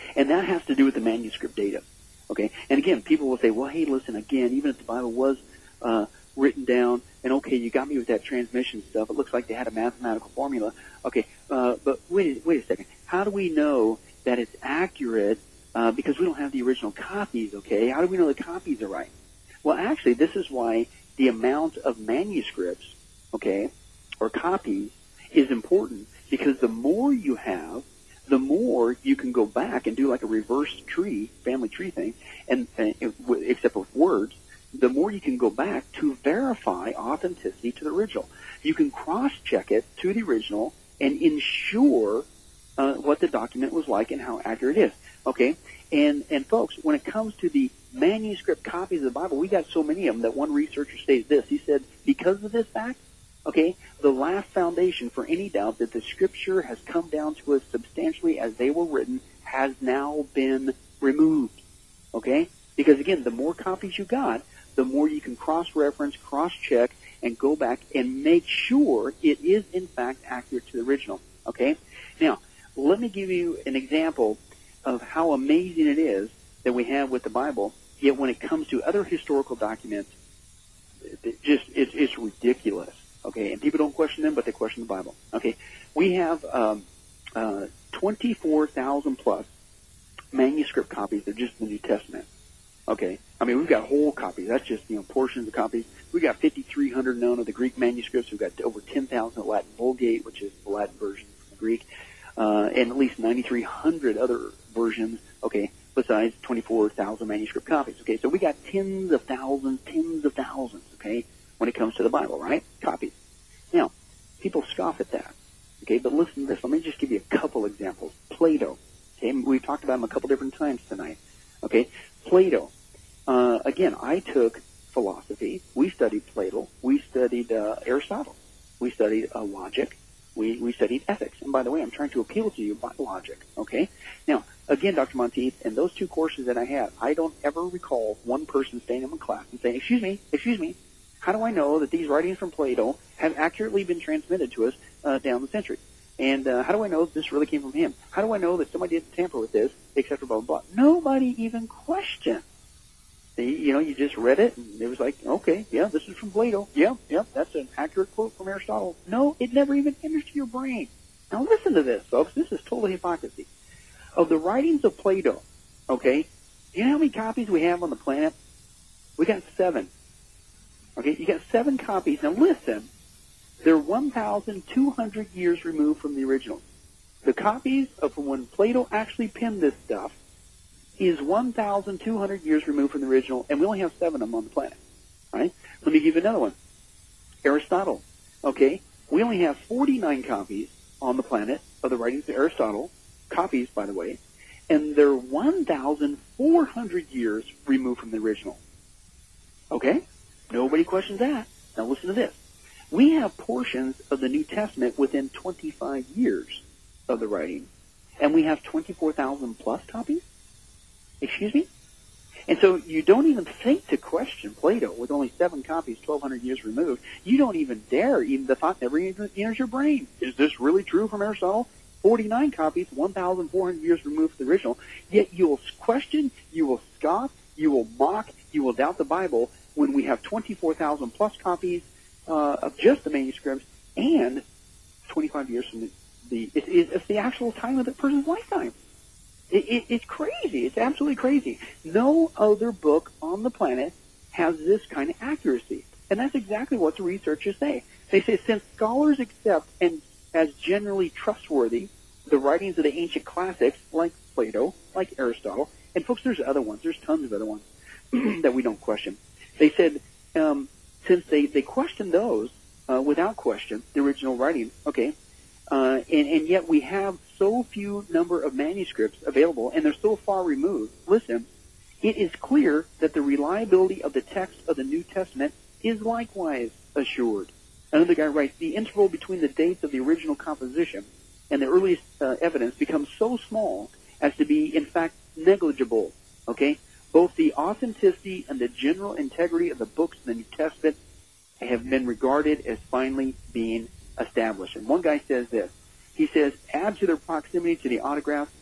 And that has to do with the manuscript data. Okay? And again, people will say, well, hey, listen, again, even if the Bible was uh, written down, and okay, you got me with that transmission stuff. It looks like they had a mathematical formula. Okay, uh, but wait, wait a second. How do we know that it's accurate? Uh, because we don't have the original copies, okay? How do we know the copies are right? Well, actually, this is why the amount of manuscripts, okay, or copies is important, because the more you have, the more you can go back and do like a reverse tree, family tree thing, and, and except with words, the more you can go back to verify authenticity to the original. You can cross-check it to the original and ensure uh, what the document was like and how accurate it is. Okay? And, and folks, when it comes to the manuscript copies of the Bible, we got so many of them that one researcher stated this. He said, because of this fact, okay, the last foundation for any doubt that the Scripture has come down to us substantially as they were written has now been removed. Okay? Because, again, the more copies you got, the more you can cross-reference, cross-check, and go back and make sure it is, in fact, accurate to the original. Okay? Now, let me give you an example of how amazing it is that we have with the Bible, yet when it comes to other historical documents, it just it's, it's ridiculous. Okay? And people don't question them, but they question the Bible. Okay? We have um, uh, twenty-four thousand plus manuscript copies of just the New Testament. Okay, I mean, we've got whole copies. That's just, you know, portions of copies. We've got fifty-three hundred known of the Greek manuscripts. We've got over ten thousand of Latin Vulgate, which is the Latin version from the Greek, uh, and at least ninety-three hundred other versions, okay, besides twenty-four thousand manuscript copies. Okay, so we got tens of thousands, tens of thousands, okay, when it comes to the Bible, right? Copies. Now, people scoff at that, okay, but listen to this. Let me just give you a couple examples. Plato, okay, we've talked about him a couple different times tonight, okay? Plato. Uh, again, I took philosophy. We studied Plato. We studied uh, Aristotle. We studied uh, logic. We, we studied ethics. And by the way, I'm trying to appeal to you by logic, okay? Now, again, Doctor Monteith, in those two courses that I had, I don't ever recall one person standing in my class and saying, excuse me, excuse me, how do I know that these writings from Plato have accurately been transmitted to us uh, down the century? And uh, how do I know that this really came from him? How do I know that somebody didn't tamper with this, et cetera, blah, blah, blah? Nobody even questioned. You know, you just read it, and it was like, okay, yeah, this is from Plato. Yeah, yeah, that's an accurate quote from Aristotle. No, it never even enters to your brain. Now listen to this, folks. This is total hypocrisy. Of the writings of Plato, okay, you know how many copies we have on the planet? We got seven. Okay, you got seven copies. Now listen, they're one thousand two hundred years removed from the original. The copies of when Plato actually penned this stuff is one thousand two hundred years removed from the original, and we only have seven of them on the planet. All right? Let me give you another one. Aristotle. Okay? We only have forty-nine copies on the planet of the writings of Aristotle, copies, by the way, and they're one thousand four hundred years removed from the original. Okay? Nobody questions that. Now listen to this. We have portions of the New Testament within twenty-five years of the writing, and we have twenty-four thousand plus copies? Excuse me? And so you don't even think to question Plato with only seven copies, twelve hundred years removed. You don't even dare, even the thought never even enters your brain. Is this really true from Aristotle? forty-nine copies, one thousand four hundred years removed from the original. Yet you will question, you will scoff, you will mock, you will doubt the Bible when we have twenty-four thousand plus copies uh, of just the manuscripts and twenty-five years from the, the it, it, it's the actual time of the person's lifetime. It, it, it's crazy. It's absolutely crazy. No other book on the planet has this kind of accuracy. And that's exactly what the researchers say. They say since scholars accept and as generally trustworthy the writings of the ancient classics like Plato, like Aristotle, and folks, there's other ones. There's tons of other ones that we don't question. They said um, since they, they question those uh, without question, the original writing, okay, Uh, and, and yet we have so few number of manuscripts available, and they're so far removed. Listen, it is clear that the reliability of the text of the New Testament is likewise assured. Another guy writes, the interval between the dates of the original composition and the earliest uh, evidence becomes so small as to be, in fact, negligible. Okay? Both the authenticity and the general integrity of the books in the New Testament have been regarded as finally being established. And one guy says this. He says, add to their proximity to the autographs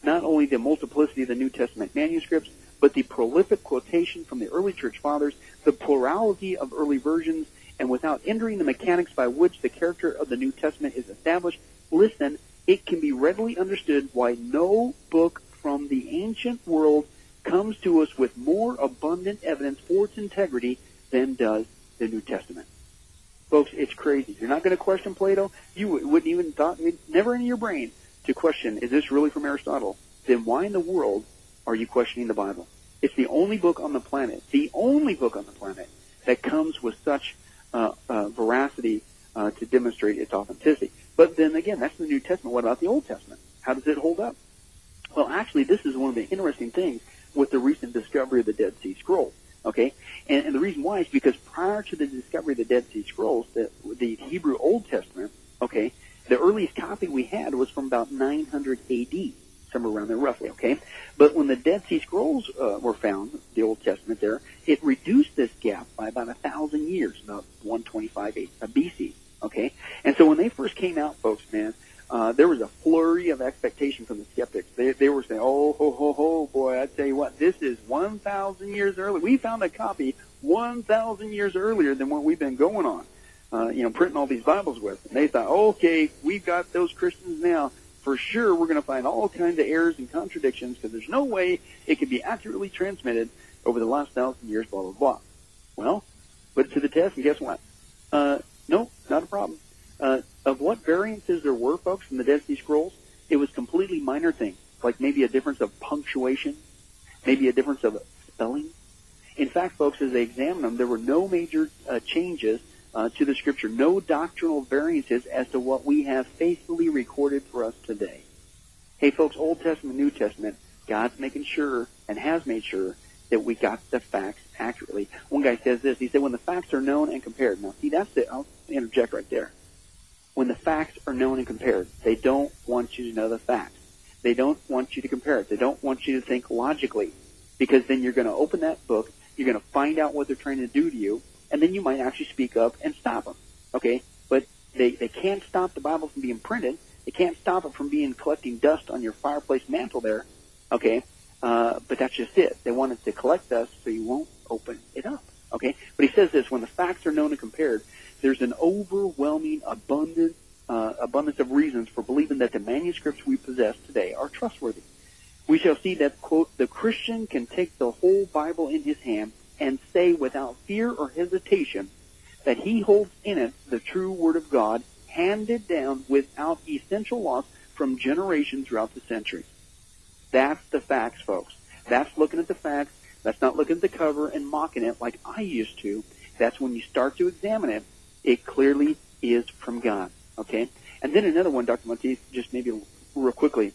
not only the multiplicity of the New Testament manuscripts, but the prolific quotation from the early church fathers, the plurality of early versions, and without entering the mechanics by which the character of the New Testament is established, listen, it can be readily understood why no book from the ancient world comes to us with more abundant evidence for its integrity than does the New Testament. Folks, it's crazy. You're not going to question Plato. You wouldn't even thought, never in your brain to question, is this really from Aristotle? Then why in the world are you questioning the Bible? It's the only book on the planet, the only book on the planet that comes with such uh, uh, veracity uh, to demonstrate its authenticity. But then again, that's the New Testament. What about the Old Testament? How does it hold up? Well, actually, this is one of the interesting things with the recent discovery of the Dead Sea Scrolls. Okay, and, and the reason why is because prior to the discovery of the Dead Sea Scrolls, the, the Hebrew Old Testament, okay, the earliest copy we had was from about nine hundred A D, somewhere around there roughly, okay? But when the Dead Sea Scrolls uh, were found, the Old Testament there, it reduced this gap by about a thousand years, about one twenty-five B C, okay? And so when they first came out, folks, man, uh, there was a flurry of expectation from the skeptics. They, they were saying, oh, ho, ho, ho, boy, I tell you what, this is one thousand years early. We found a copy one thousand years earlier than what we've been going on, uh, you know, printing all these Bibles with. And they thought, okay, we've got those Christians now. For sure, we're going to find all kinds of errors and contradictions because there's no way it could be accurately transmitted over the last thousand years, blah, blah, blah. Well, put it to the test, and guess what? Uh, no, not a problem. Uh, of what variances there were, folks, in the Dead Sea Scrolls, it was completely minor things, like maybe a difference of punctuation, maybe a difference of spelling. In fact, folks, as they examined them, there were no major uh, changes uh, to the Scripture, no doctrinal variances as to what we have faithfully recorded for us today. Hey, folks, Old Testament, New Testament, God's making sure and has made sure that we got the facts accurately. One guy says this, he said, when the facts are known and compared. Now, see, that's it. I'll interject right there. When the facts are known and compared, they don't want you to know the facts. They don't want you to compare it. They don't want you to think logically, because then you're going to open that book, you're going to find out what they're trying to do to you, and then you might actually speak up and stop them, okay? But they, they can't stop the Bible from being printed. They can't stop it from being collecting dust on your fireplace mantle there, okay? Uh, but that's just it. They want it to collect dust so you won't open it up, okay? But he says this, when the facts are known and compared, there's an overwhelming abundant, uh, abundance of reasons for believing that the manuscripts we possess today are trustworthy. We shall see that, quote, the Christian can take the whole Bible in his hand and say without fear or hesitation that he holds in it the true Word of God, handed down without essential loss from generations throughout the centuries. That's the facts, folks. That's looking at the facts. That's not looking at the cover and mocking it like I used to. That's when you start to examine it, it clearly is from God, okay? And then another one, Doctor Monteith, just maybe real quickly,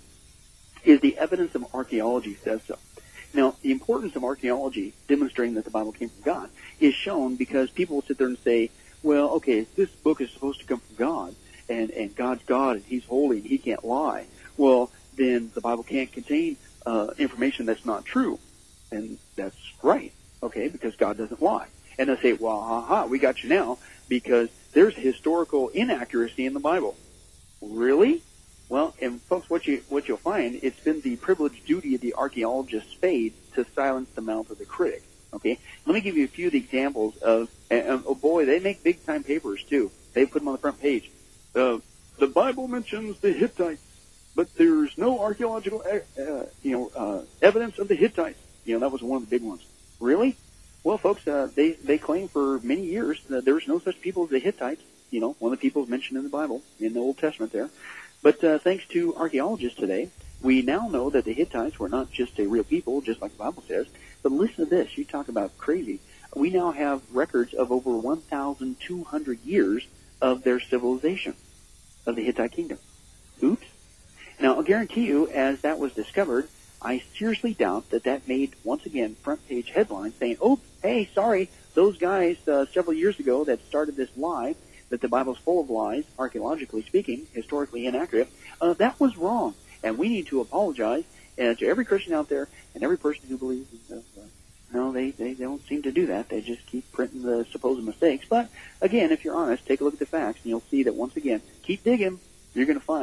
is the evidence of archaeology says so. Now, the importance of archaeology demonstrating that the Bible came from God is shown because people will sit there and say, well, okay, this book is supposed to come from God, and, and God's God, and He's holy, and He can't lie. Well, then the Bible can't contain uh, information that's not true. And that's right, okay, because God doesn't lie. And they'll say, well, ha-ha, we got you now, because there's historical inaccuracy in the Bible. Really? Well, and folks, what you what you'll find, it's been the privileged duty of the archaeologist's spade to silence the mouth of the critic. Okay, let me give you a few of the examples of. And, oh boy, they make big time papers too. They put them on the front page. Uh, the Bible mentions the Hittites, but there's no archaeological, uh, you know, uh, evidence of the Hittites. You know, that was one of the big ones. Really? Well, folks, uh, they they claim for many years that there was no such people as the Hittites. You know, one of the peoples mentioned in the Bible in the Old Testament there. But uh, thanks to archaeologists today, we now know that the Hittites were not just a real people, just like the Bible says. But listen to this. You talk about crazy. We now have records of over one thousand two hundred years of their civilization, of the Hittite kingdom. Oops. Now, I'll guarantee you, as that was discovered, I seriously doubt that that made, once again, front-page headlines saying, oh, hey, sorry, those guys uh, several years ago that started this lie, that the Bible's full of lies, archaeologically speaking, historically inaccurate, uh, that was wrong. And we need to apologize uh, to every Christian out there and every person who believes in this. Uh, no, they, they don't seem to do that. They just keep printing the supposed mistakes. But, again, if you're honest, take a look at the facts, and you'll see that, once again, keep digging. You're going to find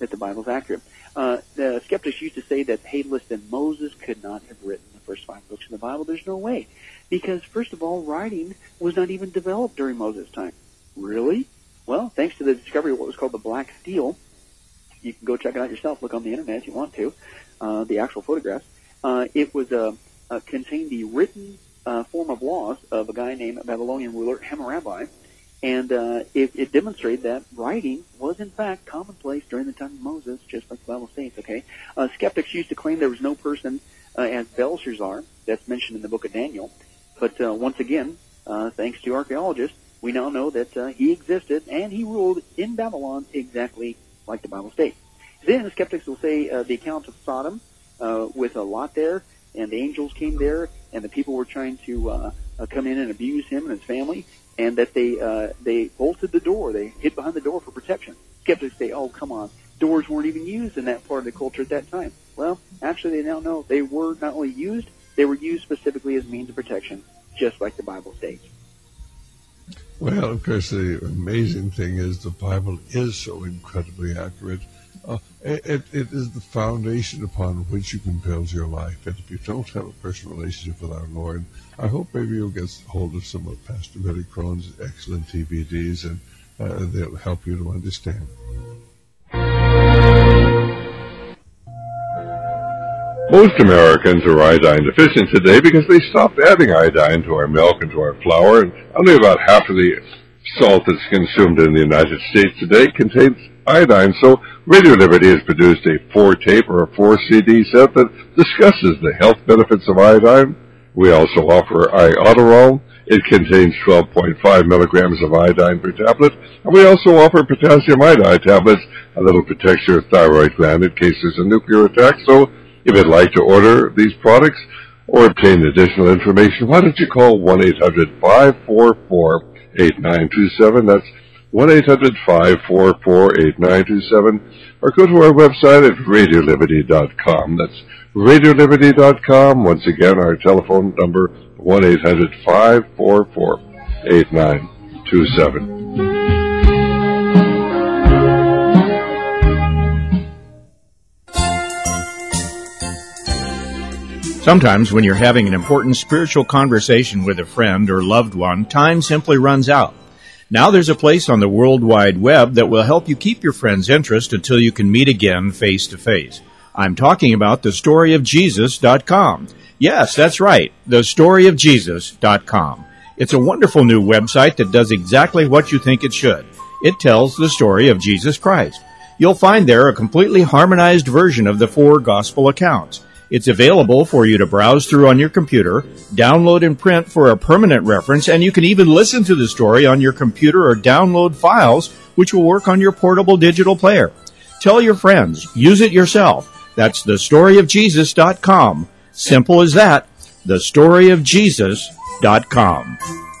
that the Bible's accurate. Uh, the skeptics used to say that, hey, listen, Moses could not have written the first five books of the Bible. There's no way. Because, first of all, writing was not even developed during Moses' time. Really? Well, thanks to the discovery of what was called the Black Steel, you can go check it out yourself, look on the internet if you want to, uh, the actual photographs. Uh, it was uh, uh, contained the written uh, form of laws of a guy named Babylonian ruler Hammurabi, and uh, it, it demonstrated that writing was in fact commonplace during the time of Moses, just like the Bible states. Okay, uh, skeptics used to claim there was no person uh, as Belshazzar that's mentioned in the book of Daniel, but uh, once again, uh, thanks to archaeologists, we now know that uh, he existed and he ruled in Babylon exactly like the Bible states. Then the skeptics will say uh, the account of Sodom uh, with a Lot there, and the angels came there, and the people were trying to uh, uh, come in and abuse him and his family, and that they uh, they bolted the door, they hid behind the door for protection. Skeptics say, oh, come on, doors weren't even used in that part of the culture at that time. Well, actually, they now know they were not only used, they were used specifically as means of protection, just like the Bible states. Well, of course, the amazing thing is the Bible is so incredibly accurate. Uh, it, it is the foundation upon which you can build your life. And if you don't have a personal relationship with our Lord, I hope maybe you'll get hold of some of Pastor Billy Crone's excellent D V Ds, and uh, they'll help you to understand. Most Americans are iodine deficient today because they stopped adding iodine to our milk and to our flour, and only about half of the salt that's consumed in the United States today contains iodine. So Radio Liberty has produced a four-tape or a four-C D set that discusses the health benefits of iodine. We also offer Iodoral. It contains twelve point five milligrams of iodine per tablet. And we also offer potassium iodide tablets, a little protects your thyroid gland in case there's a nuclear attack. So if you'd like to order these products or obtain additional information, why don't you call one eight hundred five four four eight nine two seven. That's one eight hundred five four four eight nine two seven. Or go to our website at radio liberty dot com. That's radio liberty dot com. Once again, our telephone number, one eight hundred five four four eight nine two seven. Sometimes when you're having an important spiritual conversation with a friend or loved one, time simply runs out. Now there's a place on the World Wide Web that will help you keep your friend's interest until you can meet again face to face. I'm talking about the story of Jesus dot com. Yes, that's right, the story of Jesus dot com. It's a wonderful new website that does exactly what you think it should. It tells the story of Jesus Christ. You'll find there a completely harmonized version of the four gospel accounts. It's available for you to browse through on your computer, download and print for a permanent reference, and you can even listen to the story on your computer or download files, which will work on your portable digital player. Tell your friends. Use it yourself. That's the story of Jesus dot com. Simple as that. the story of Jesus dot com.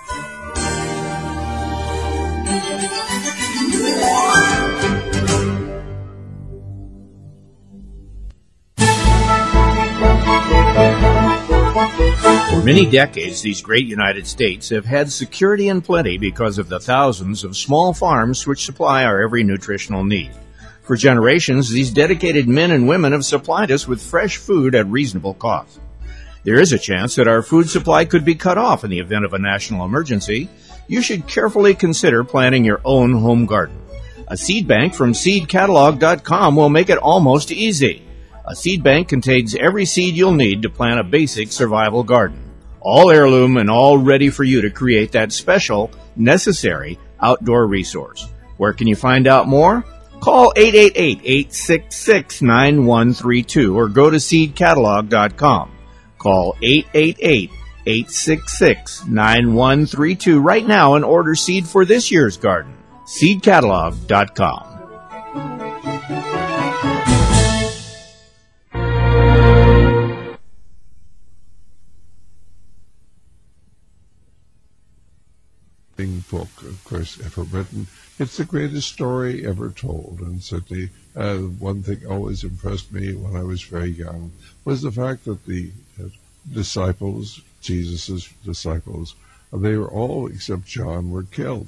For many decades, these great United States have had security and plenty because of the thousands of small farms which supply our every nutritional need. For generations, these dedicated men and women have supplied us with fresh food at reasonable cost. There is a chance that our food supply could be cut off in the event of a national emergency. You should carefully consider planting your own home garden. A seed bank from seed catalog dot com will make it almost easy. A seed bank contains every seed you'll need to plant a basic survival garden. All heirloom and all ready for you to create that special, necessary outdoor resource. Where can you find out more? Call eight eight eight, eight six six, nine one three two or go to seed catalog dot com. Call eight eight eight, eight six six, nine one three two right now and order seed for this year's garden. seed catalog dot com. Book, of course, ever written. It's the greatest story ever told, and certainly uh, one thing always impressed me when I was very young was the fact that the uh, disciples, Jesus' disciples, uh, they were all except John were killed.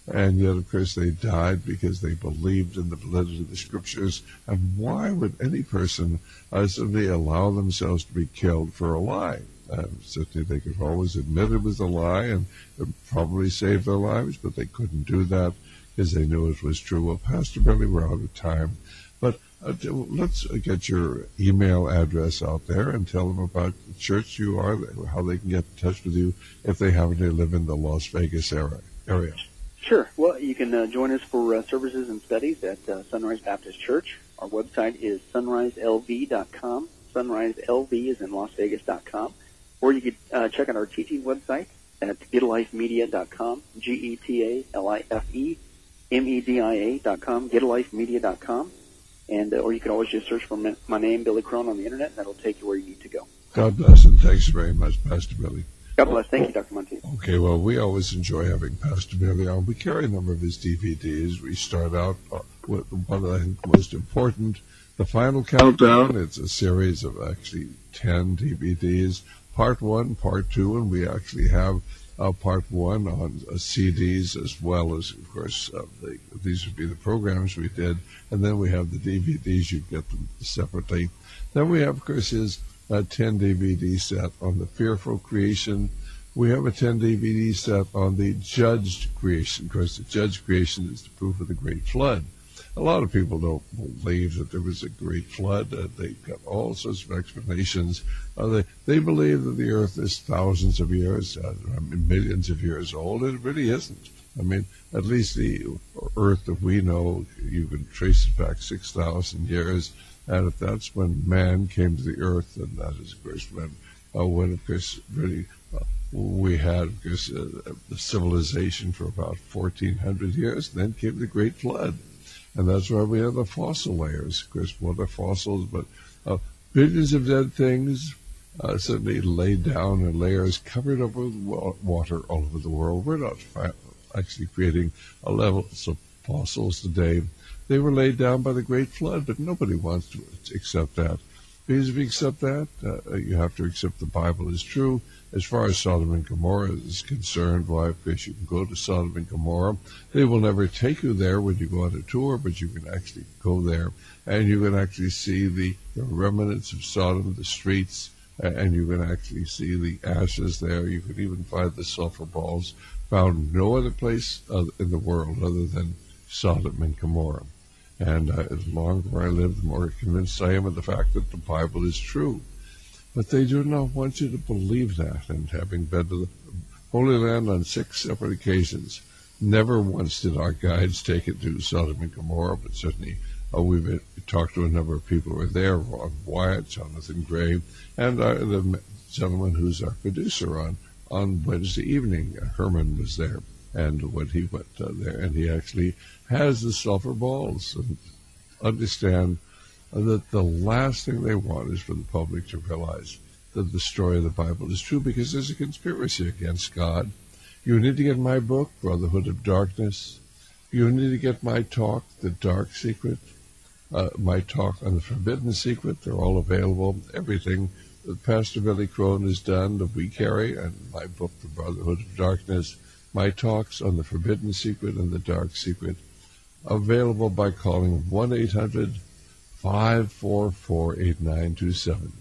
And yet, of course, they died because they believed in the validity of the scriptures. And why would any person uh, suddenly allow themselves to be killed for a lie? Uh, certainly they could always admit it was a lie and probably save their lives, but they couldn't do that because they knew it was true. Well, Pastor Billy, we're out of time. But uh, let's get your email address out there and tell them about the church you are, how they can get in touch with you if they happen to live in the Las Vegas area. area. Sure. Well, you can uh, join us for uh, services and studies at uh, Sunrise Baptist Church. Our website is sunrise l v dot com. Sunrise L V is in Las Vegas dot com. Or you could uh, check out our teaching website at get a life media dot com, G E T A L I F E M E D I A dot com, get a life media dot com. And, uh, or you can always just search for my name, Billy Crone, on the Internet, and that'll take you where you need to go. God bless, and thanks very much, Pastor Billy. God bless. Thank you, Doctor Monteith. Okay, well, we always enjoy having Pastor Billy on. We carry a number of his D V Ds. We start out with one of the most important, The Final Countdown. It's a series of actually ten D V Ds, part one, part two, and we actually have uh, part one on uh, C Ds as well as, of course, uh, the, these would be the programs we did, and then we have the D V Ds. You get them separately. Then we have, of course, his uh, ten D V D set on the fearful creation. We have a ten D V D set on the judged creation. Of course, the judged creation is the proof of the great flood. A lot of people don't believe that there was a great flood. Uh, they've got all sorts of explanations. Uh, they, they believe that the earth is thousands of years, uh, millions of years old. It really isn't. I mean, at least the earth that we know, you can trace it back six thousand years. And if that's when man came to the earth, then that is, of course, when, uh, when of course, really, uh, we had, of course, uh, the civilization for about fourteen hundred years. And then came the great flood. And that's why we have the fossil layers. Of course, what are fossils? But uh, billions of dead things uh, suddenly laid down in layers covered over with water all over the world. We're not fi- actually creating a level of fossils today. They were laid down by the Great Flood, but nobody wants to accept that. Because if you accept that, uh, you have to accept the Bible is true. As far as Sodom and Gomorrah is concerned, why, of course, you can go to Sodom and Gomorrah. They will never take you there when you go on a tour, but you can actually go there, and you can actually see the, the remnants of Sodom, the streets, and you can actually see the ashes there. You can even find the sulfur balls found no other place in the world other than Sodom and Gomorrah. And uh, the longer I live, the more convinced I am of the fact that the Bible is true. But they do not want you to believe that. And having been to the Holy Land on six separate occasions, never once did our guides take it to Sodom and Gomorrah, but certainly uh, we've been, talked to a number of people who were there, Ron Wyatt, Jonathan Gray, and uh, the gentleman who's our producer on, on Wednesday evening. Uh, Herman was there. And when he went uh, there, and he actually has the sulfur balls, and understand uh, that the last thing they want is for the public to realize that the story of the Bible is true, because there's a conspiracy against God. You need to get my book, Brotherhood of Darkness. You need to get my talk, The Dark Secret, uh, my talk on the Forbidden Secret. They're all available. Everything that Pastor Billy Crone has done that we carry, and my book, The Brotherhood of Darkness, my talks on the Forbidden Secret and the Dark Secret, available by calling one eight hundred five four four eight nine two seven.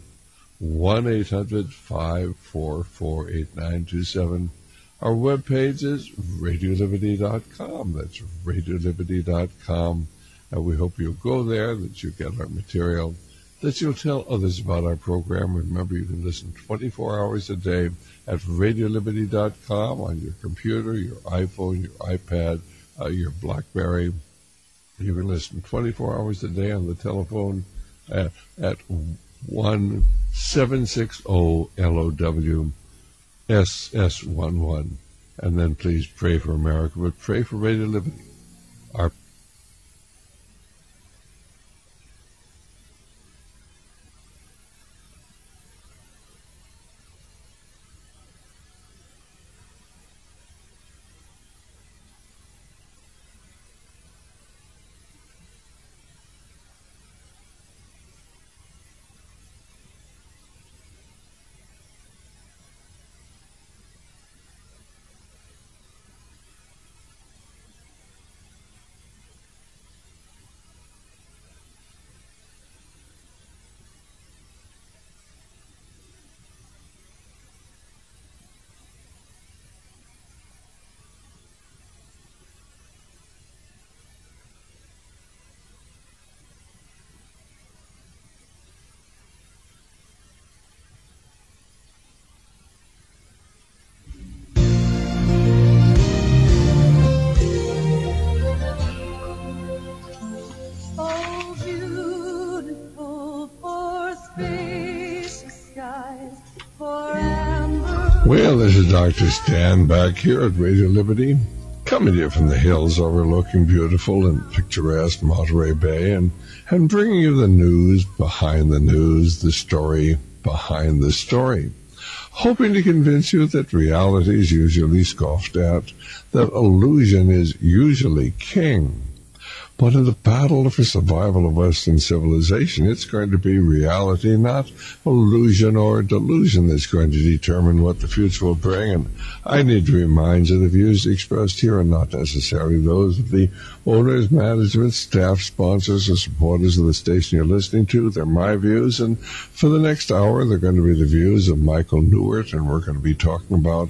one eight hundred five four four eight nine two seven. Our webpage is radio liberty dot com. That's radio liberty dot com. And we hope you'll go there, that you'll get our material, that you'll tell others about our program. Remember, you can listen twenty-four hours a day at radio liberty dot com on your computer, your iPhone, your iPad, uh, your BlackBerry. You can listen twenty-four hours a day on the telephone at, at one seven six zero L O W S S one one. And then please pray for America, but pray for Radio Liberty. Our Well, this is Doctor Stan back here at Radio Liberty, coming to you from the hills overlooking beautiful and picturesque Monterey Bay, and, and bringing you the news behind the news, the story behind the story, hoping to convince you that reality is usually scoffed at, that illusion is usually king. But in the battle for survival of Western civilization, it's going to be reality, not illusion or delusion, that's going to determine what the future will bring. And I need to remind you the views expressed here are not necessarily those of the owners, management, staff, sponsors, or supporters of the station you're listening to. They're my views. And for the next hour, they're going to be the views of Michael Newert, and we're going to be talking about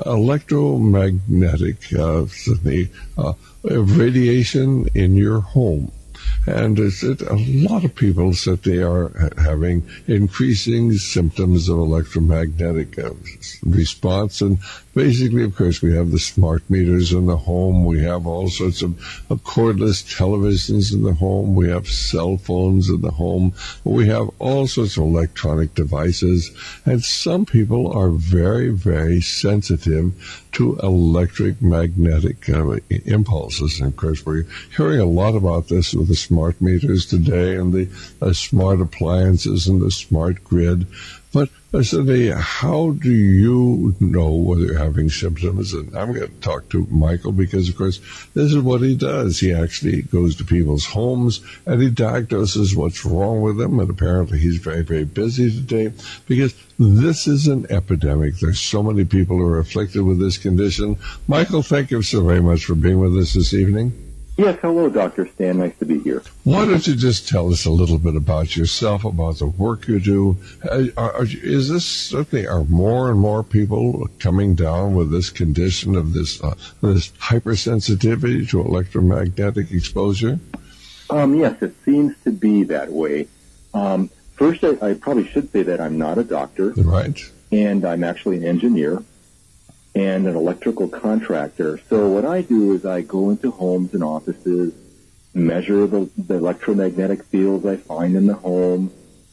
electromagnetic uh, uh, radiation in your home. And it's, it, a lot of people said they are having increasing symptoms of electromagnetic uh, response. And basically, of course, we have the smart meters in the home. We have all sorts of, of cordless televisions in the home. We have cell phones in the home. We have all sorts of electronic devices. And some people are very, very sensitive to electric magnetic uh, impulses. And of course, we're hearing a lot about this with the smart meters today, and the uh, smart appliances and the smart grid. But uh, so the, how do you know whether you're having symptoms? And I'm going to talk to Michael because, of course, this is what he does. He actually goes to people's homes and he diagnoses what's wrong with them. And apparently he's very, very busy today because this is an epidemic. There's so many people who are afflicted with this condition. Michael, thank you so very much for being with us this evening. Yes, hello, Doctor Stan. Nice to be here. Why don't you just tell us a little bit about yourself, about the work you do? Uh, are, are, is this certainly, are more and more people coming down with this condition of this uh, this hypersensitivity to electromagnetic exposure? Um, yes, it seems to be that way. Um, first, I, I probably should say that I'm not a doctor. Right. And I'm actually an engineer and an electrical contractor. So what I do is I go into homes and offices, measure the, the electromagnetic fields I find in the home,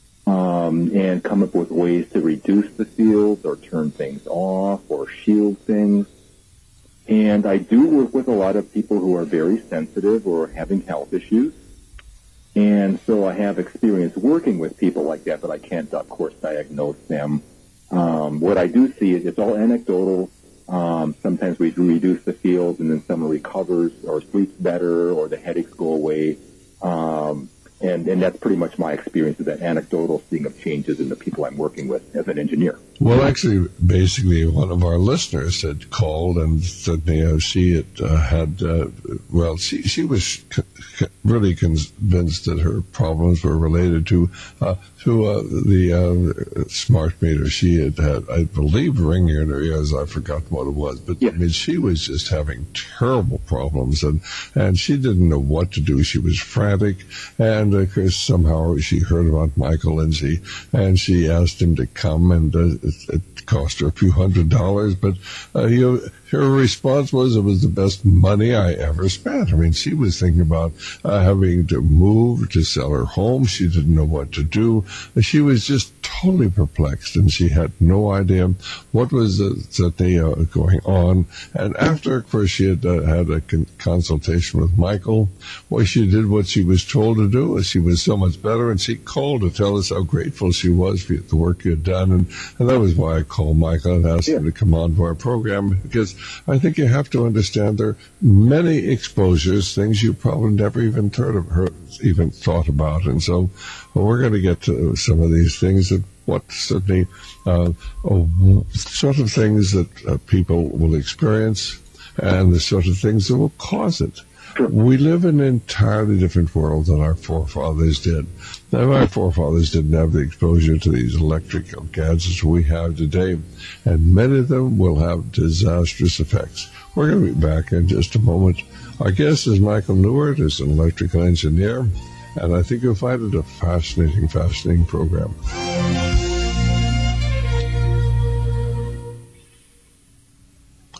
um, and come up with ways to reduce the fields or turn things off or shield things. And I do work with a lot of people who are very sensitive or having health issues. And so I have experience working with people like that, but I can't, of course, diagnose them. Um, what I do see is it's all anecdotal. Um, sometimes we reduce the fields and then someone recovers or sleeps better or the headaches go away. Um, and, and that's pretty much my experience of that anecdotal seeing of changes in the people I'm working with as an engineer. Well, actually, basically, one of our listeners had called and said, you know, she had, uh, had uh, well, she, she was c- c- really convinced that her problems were related to uh, to uh, the uh, smart meter. She had had, I believe, ringing in her ears. I forgot what it was, but yeah. I mean, she was just having terrible problems, and and she didn't know what to do. She was frantic, and of course, somehow she heard about Michael Lindsay, and she asked him to come, and uh, it, it cost her a few hundred dollars, but uh, you know, her response was, it was the best money I ever spent. I mean, she was thinking about uh, having to move, to sell her home. She didn't know what to do. She was just totally perplexed, and she had no idea what was uh, certainly uh, going on. And after, of course, she had uh, had a con- consultation with Michael, well, she did what she was told to do. She was so much better, and she called to tell us how grateful she was for the work you had done. And, and that was why I called Michael and asked yeah. him to come on to our program, because I think you have to understand there are many exposures, things you probably never even heard of, heard, even thought about. And so well, we're going to get to some of these things, that what certainly uh, oh, sort of things that uh, people will experience and the sort of things that will cause it. We live in an entirely different world than our forefathers did. Now, our forefathers didn't have the exposure to these electrical gadgets we have today, and many of them will have disastrous effects. We're going to be back in just a moment. Our guest is Michael Newert, is an electrical engineer, and I think you'll find it a fascinating, fascinating program.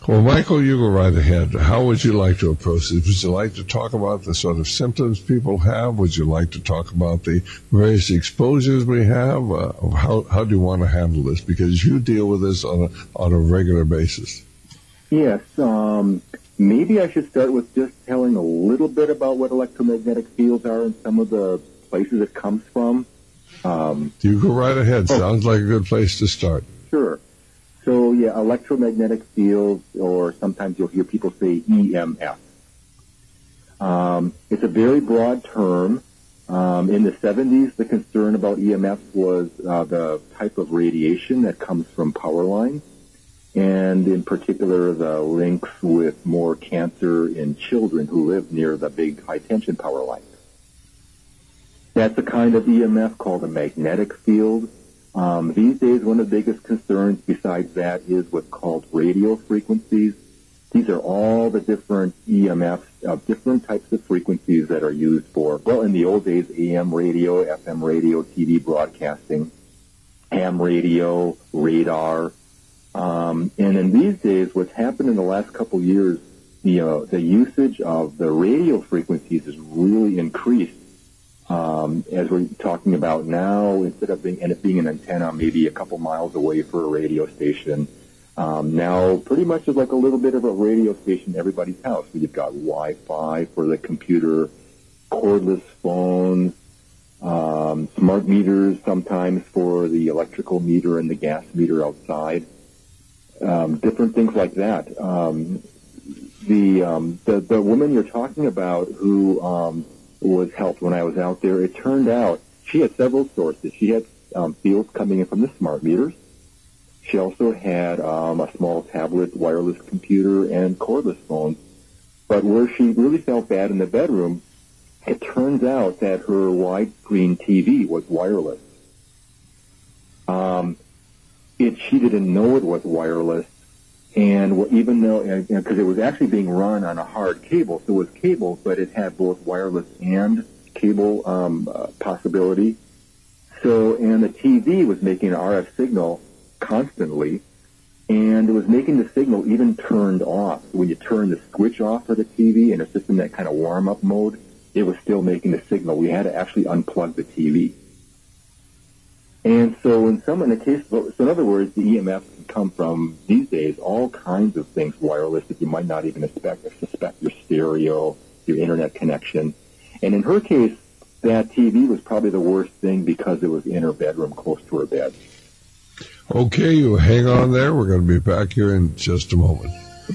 Well, Michael, you go right ahead. How would you like to approach this? Would you like to talk about the sort of symptoms people have? Would you like to talk about the various exposures we have? Uh, how how do you want to handle this? Because you deal with this on a, on a regular basis. Yes. Um, maybe I should start with just telling a little bit about what electromagnetic fields are and some of the places it comes from. Um, you go right ahead. Oh. Sounds like a good place to start. Sure. So, yeah, electromagnetic fields, or sometimes you'll hear people say E M F. Um, it's a very broad term. Um, in the seventies, the concern about E M F was uh, the type of radiation that comes from power lines, and in particular, the links with more cancer in children who live near the big high-tension power lines. That's a kind of E M F called a magnetic field. Um, these days, one of the biggest concerns besides that is what's called radio frequencies. These are all the different E M Fs of different types of frequencies that are used for, well, in the old days, A M radio, F M radio, T V broadcasting, ham radio, radar. Um, and in these days, what's happened in the last couple of years, the, uh, the usage of the radio frequencies has really increased. Um, as we're talking about now, instead of being, and it being an antenna maybe a couple miles away for a radio station, um, now pretty much is like a little bit of a radio station in everybody's house. You've got Wi-Fi for the computer, cordless phones, um, smart meters sometimes for the electrical meter and the gas meter outside, um, different things like that. Um, the, um, the the woman you're talking about who um, was helped when I was out there, it turned out she had several sources. She had um, fields coming in from the smart meters. She also had um, a small tablet, wireless computer, and cordless phones. But where she really felt bad in the bedroom, it turns out that her widescreen T V was wireless. Um, it, she didn't know it was wireless, and even though, because it was actually being run on a hard cable, so it was cable, but it had both wireless and cable um, uh, possibility. So, and the T V was making an R F signal constantly, and it was making the signal even turned off. When you turn the switch off for the T V and it's just in that kind of warm-up mode, it was still making the signal. We had to actually unplug the T V. And so in some, in the case, so in other words, the E M F can come from, these days, all kinds of things wireless that you might not even suspect, suspect your stereo, your internet connection. And in her case, that T V was probably the worst thing because it was in her bedroom close to her bed. Okay, you hang on there. We're going to be back here in just a moment.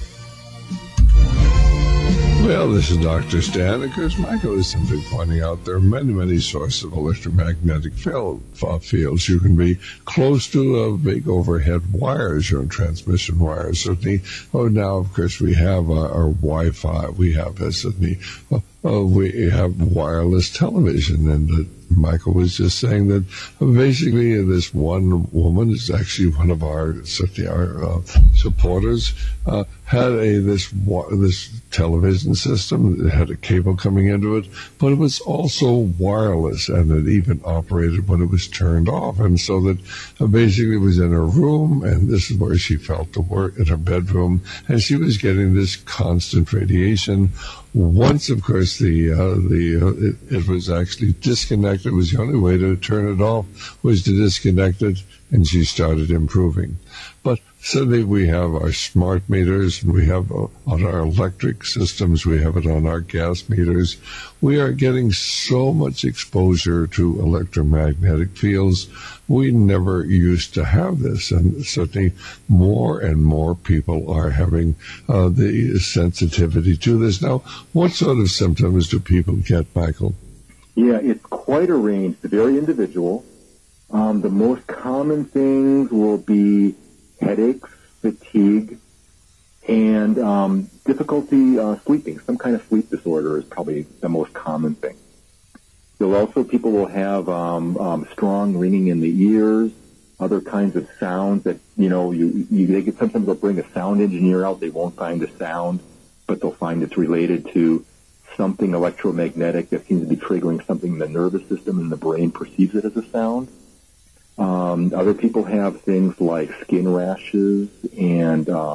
Well, this is Doctor Stan. Of course, Michael is simply pointing out there are many, many sources of electromagnetic field, fields. You can be close to uh, big overhead wires, your transmission wires. Certainly, oh, now, of course, we have uh, our Wi-Fi. We have, uh, certainly, uh, uh, we have wireless television, and uh, Michael was just saying that uh, basically this one woman is actually one of our, certainly our uh, supporters, uh, had a this this television system. It had a cable coming into it, but it was also wireless, and it even operated when it was turned off. And so that uh, basically it was in her room, and this is where she felt the work in her bedroom, and she was getting this constant radiation. Once, of course, the uh, the uh, it, it was actually disconnected. It was the only way to turn it off was to disconnect it, and she started improving. But suddenly we have our smart meters, and we have uh, on our electric systems, we have it on our gas meters. We are getting so much exposure to electromagnetic fields. We never used to have this, and certainly more and more people are having uh, the sensitivity to this. Now, what sort of symptoms do people get, Michael? Yeah, it's quite a range. It's very individual. Um, the most common things will be headaches, fatigue, and um, difficulty uh, sleeping. Some kind of sleep disorder is probably the most common thing. You'll also, people will have um, um, strong ringing in the ears, other kinds of sounds that, you know, you, you they could, sometimes they'll bring a sound engineer out, they won't find the sound, but they'll find it's related to something electromagnetic that seems to be triggering something in the nervous system, and the brain perceives it as a sound. Um, other people have things like skin rashes and um,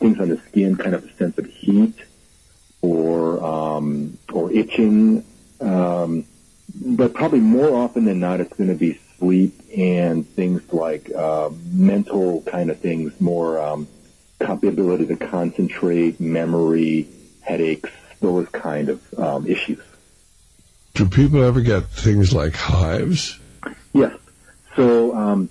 things on the skin, kind of a sense of heat or um, or itching. Um, but probably more often than not, it's going to be sleep and things like uh, mental kind of things, more um, the ability to concentrate, memory, headaches, those kind of um, issues. Do people ever get things like hives? Yes. So um,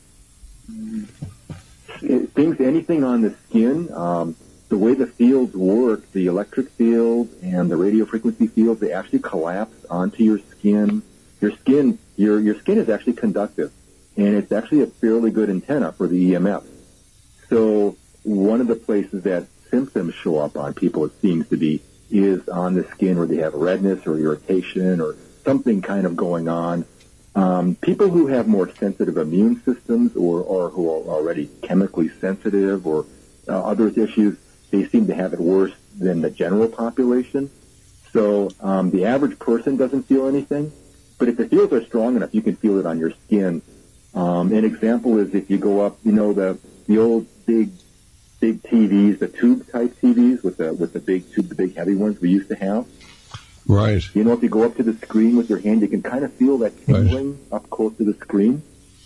things, anything on the skin, um, the way the fields work, the electric field and the radio frequency fields, they actually collapse onto your skin. Your skin, your your skin is actually conductive, and it's actually a fairly good antenna for the E M F. So one of the places that symptoms show up on people, it seems to be, is on the skin where they have redness or irritation or something kind of going on. Um, people who have more sensitive immune systems or, or who are already chemically sensitive or uh, other issues, they seem to have it worse than the general population. So um, the average person doesn't feel anything, but if the fields are strong enough, you can feel it on your skin. Um, an example is if you go up, you know, the the old big big T Vs, the tube type T Vs with the with the big tube, the big heavy ones we used to have. Right. You know, if you go up to the screen with your hand, you can kind of feel that tingling right. up close to the screen.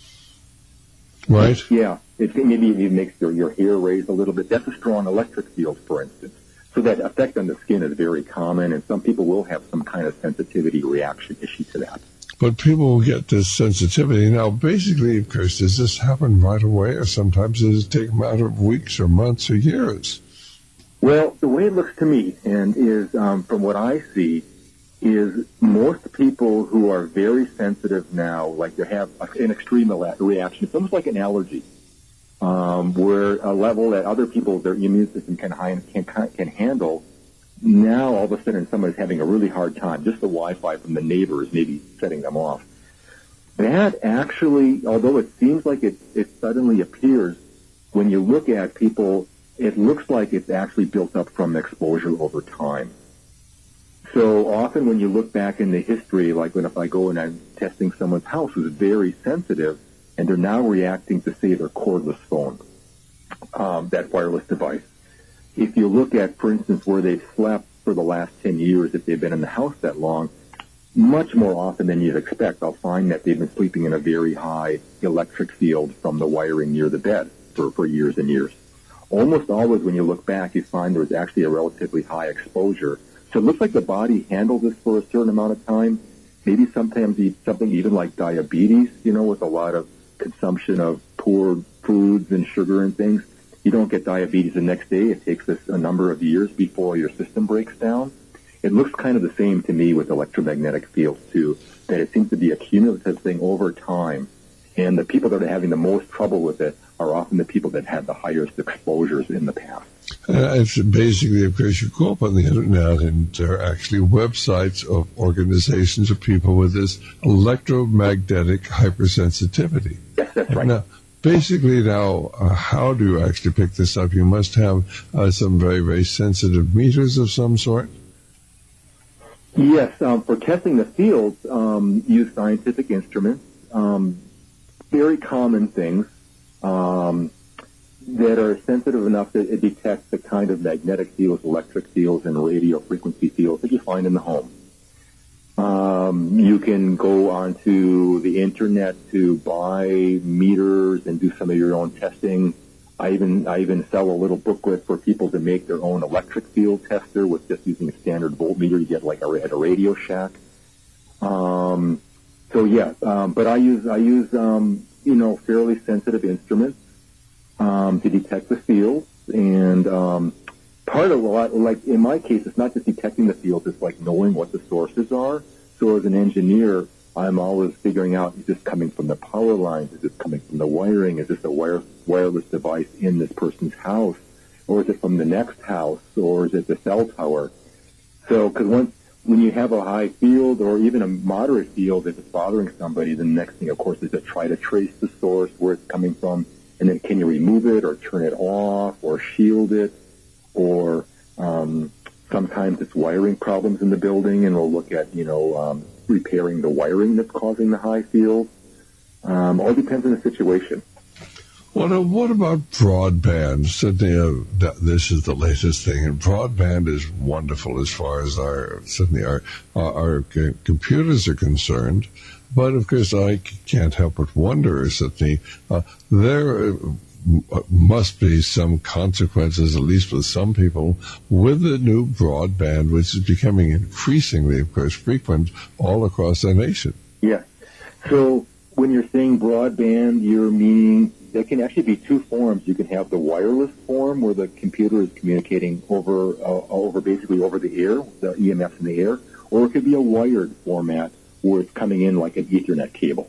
Right. Yeah. It maybe it makes your, your hair raise a little bit. That's a strong electric field, for instance. So that effect on the skin is very common, and some people will have some kind of sensitivity reaction issue to that. But people will get this sensitivity. Now, basically, of course, does this happen right away, or sometimes does it take a matter of weeks or months or years? Well, the way it looks to me, and is um, from what I see, is most people who are very sensitive now, like they have an extreme reaction. It's almost like an allergy, um, where a level that other people, their immune system can, can, can handle. Now, all of a sudden, somebody's having a really hard time. Just the Wi-Fi from the neighbors maybe setting them off. That actually, although it seems like it, it suddenly appears, when you look at people, it looks like it's actually built up from exposure over time. So often when you look back in the history, like when if I go and I'm testing someone's house who's very sensitive, and they're now reacting to, say, their cordless phone, um, that wireless device. If you look at, for instance, where they've slept for the last ten years, if they've been in the house that long, much more often than you'd expect, I'll find that they've been sleeping in a very high electric field from the wiring near the bed for, for years and years. Almost always when you look back, you find there's actually a relatively high exposure. So it looks like the body handles this for a certain amount of time, maybe sometimes something even like diabetes, you know, with a lot of consumption of poor foods and sugar and things. You don't get diabetes the next day. It takes us a number of years before your system breaks down. It looks kind of the same to me with electromagnetic fields, too, that it seems to be a cumulative thing over time. And the people that are having the most trouble with it are often the people that had the highest exposures in the past. Uh, it's basically, of course, you go up on the internet and there are actually websites of organizations of people with this electromagnetic hypersensitivity. Yes, that's right. Now, basically now, uh, how do you actually pick this up? You must have uh, some very, very sensitive meters of some sort? Yes, um, for testing the fields, um, use scientific instruments, um, very common things. Um, that are sensitive enough that it detects the kind of magnetic fields, electric fields, and radio frequency fields that you find in the home. Um, you can go onto the internet to buy meters and do some of your own testing. I even I even sell a little booklet for people to make their own electric field tester with just using a standard voltmeter. You get like a, at a Radio Shack. Um, so yeah, um, but I use I use um, you know fairly sensitive instruments. Um, to detect the fields, and um, part of a lot, like in my case, it's not just detecting the fields, it's like knowing what the sources are. So as an engineer, I'm always figuring out, is this coming from the power lines? Is this coming from the wiring? Is this a wire, wireless device in this person's house? Or is it from the next house? Or is it the cell tower? So, because once, when you have a high field or even a moderate field, if it's bothering somebody, the next thing, of course, is to try to trace the source, where it's coming from. And then can you remove it or turn it off or shield it? Or um, sometimes it's wiring problems in the building, and we'll look at, you know, um, repairing the wiring that's causing the high field. Um, all depends on the situation. What, uh, what about broadband? Certainly, uh, th- this is the latest thing, and broadband is wonderful as far as our certainly our our, our c- computers are concerned. But of course, I c- can't help but wonder certainly uh, there uh, must be some consequences, at least with some people, with the new broadband, which is becoming increasingly, of course, frequent all across our nation. Yeah. So when you're saying broadband, you're meaning there can actually be two forms. You can have the wireless form where the computer is communicating over, uh, over basically over the air, the E M Fs in the air, or it could be a wired format where it's coming in like an Ethernet cable.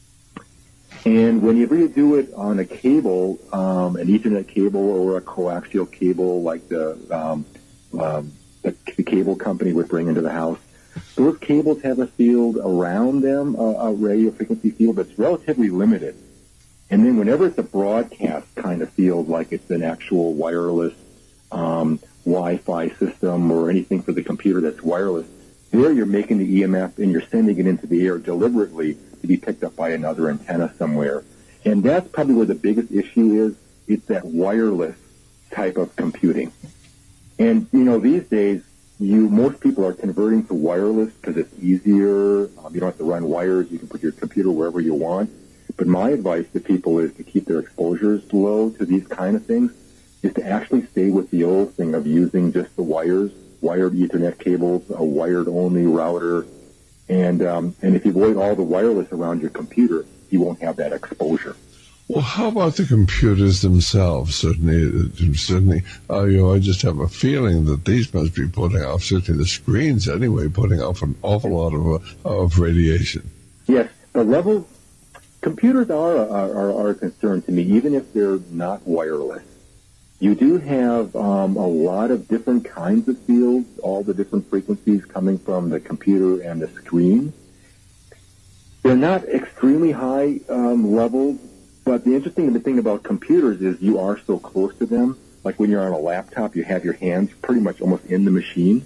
And whenever you do it on a cable, um, an Ethernet cable or a coaxial cable like the, um, um, the, the cable company would bring into the house, those cables have a field around them, a, a radio frequency field that's relatively limited. And then whenever it's a broadcast kind of field, like it's an actual wireless um, Wi-Fi system or anything for the computer that's wireless, there you're making the E M F and you're sending it into the air deliberately to be picked up by another antenna somewhere. And that's probably where the biggest issue is. It's that wireless type of computing. And, you know, these days, you most people are converting to wireless because it's easier. Um, you don't have to run wires. You can put your computer wherever you want. But my advice to people is to keep their exposures low to these kind of things, is to actually stay with the old thing of using just the wires, wired Ethernet cables, a wired-only router. And um, and if you avoid all the wireless around your computer, you won't have that exposure. Well, how about the computers themselves? Certainly, certainly, uh, you know, I just have a feeling that these must be putting off, certainly the screens anyway, putting off an awful lot of uh, of radiation. Yes, the level, computers are, are, are, are a concern to me, even if they're not wireless. You do have um, a lot of different kinds of fields, all the different frequencies coming from the computer and the screen. They're not extremely high um, levels, but the interesting thing about computers is you are so close to them. Like when you're on a laptop, you have your hands pretty much almost in the machine.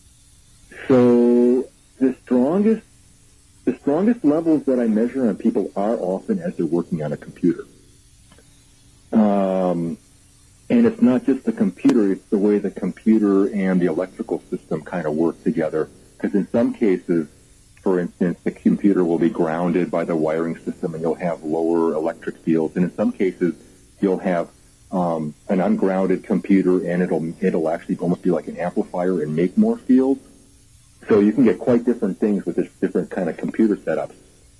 So the strongest, the strongest levels that I measure on people are often as they're working on a computer. Um, and it's not just the computer, it's the way the computer and the electrical system kind of work together. Because in some cases, for instance, the computer will be grounded by the wiring system and you'll have lower electric fields. And in some cases, you'll have um, an ungrounded computer and it'll it'll actually almost be like an amplifier and make more fields. So you can get quite different things with this different kind of computer setups.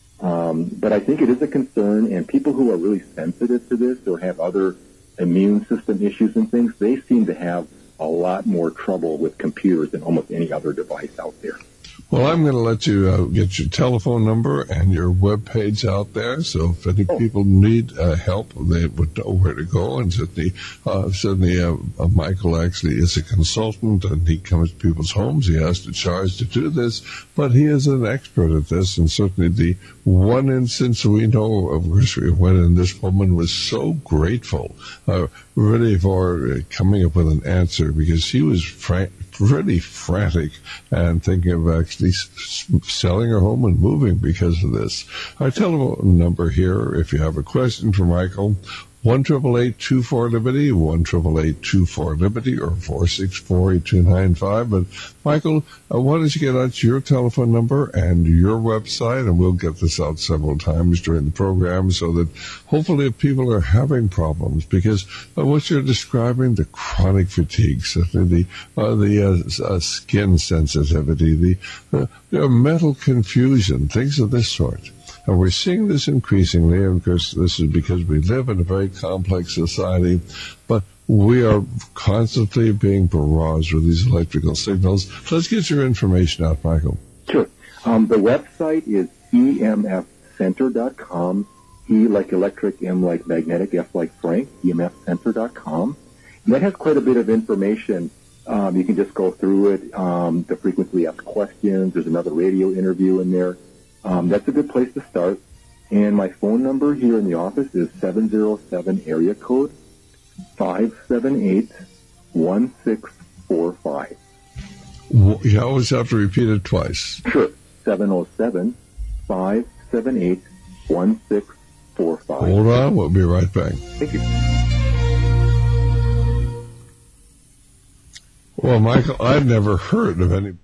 Um, but I think it is a concern, and people who are really sensitive to this or have other immune system issues and things, they seem to have a lot more trouble with computers than almost any other device out there. Well, I'm going to let you uh, get your telephone number and your web page out there. So if any oh. people need uh, help, they would know where to go. And certainly, uh, certainly uh, uh, Michael actually is a consultant, and he comes to people's homes. He has to charge to do this, but he is an expert at this. And certainly the one instance we know of when and this woman was so grateful, uh, really, for uh, coming up with an answer, because she was frank. really frantic and thinking of actually s- selling her home and moving because of this. Our telephone number here, if you have a question for Michael, one eight eight eight, two four, Liberty, one eight eight eight, two four, Liberty, or four six four, eight two nine five. But, Michael, uh, why don't you get out your telephone number and your website, and we'll get this out several times during the program so that hopefully if people are having problems, because uh, what you're describing, the chronic fatigue, certainly the, uh, the uh, uh, skin sensitivity, the, uh, the mental confusion, things of this sort. And we're seeing this increasingly, and of course this is because we live in a very complex society, but we are constantly being barraged with these electrical signals. Let's get your information out, Michael. Sure. Um, the website is E M F center dot com, E like electric, M like magnetic, F like Frank, E M F center dot com. And that has quite a bit of information. Um, you can just go through it, um, the frequently asked questions. There's another radio interview in there. Um, that's a good place to start. And my phone number here in the office is seven oh seven area code five seven eight, one six four five. You always have to repeat it twice. Sure. seven oh seven, five seven eight, one six four five. Hold on, we'll be right back. Thank you. Well, Michael, I've never heard of any...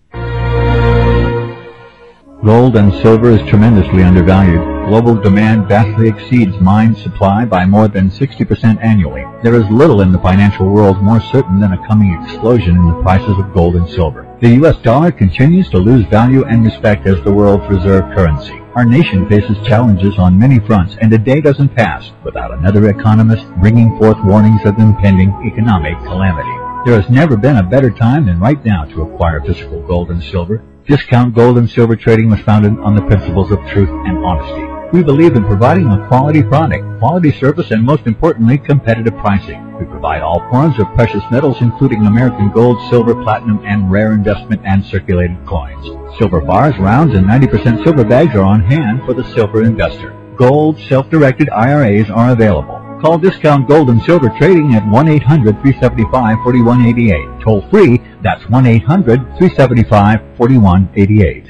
Gold and silver is tremendously undervalued. Global demand vastly exceeds mine supply by more than sixty percent annually. There is little in the financial world more certain than a coming explosion in the prices of gold and silver. The U S dollar continues to lose value and respect as the world's reserve currency. Our nation faces challenges on many fronts, and a day doesn't pass without another economist bringing forth warnings of impending economic calamity. There has never been a better time than right now to acquire physical gold and silver. Discount Gold and Silver Trading was founded on the principles of truth and honesty. We believe in providing a quality product, quality service, and most importantly, competitive pricing. We provide all forms of precious metals, including American gold, silver, platinum, and rare investment and circulated coins. Silver bars, rounds, and ninety percent silver bags are on hand for the silver investor. Gold, self-directed I R As are available. Call Discount Gold and Silver Trading at one eight hundred, three seven five, four one eight eight. Toll free, that's one eight hundred, three seven five, four one eight eight.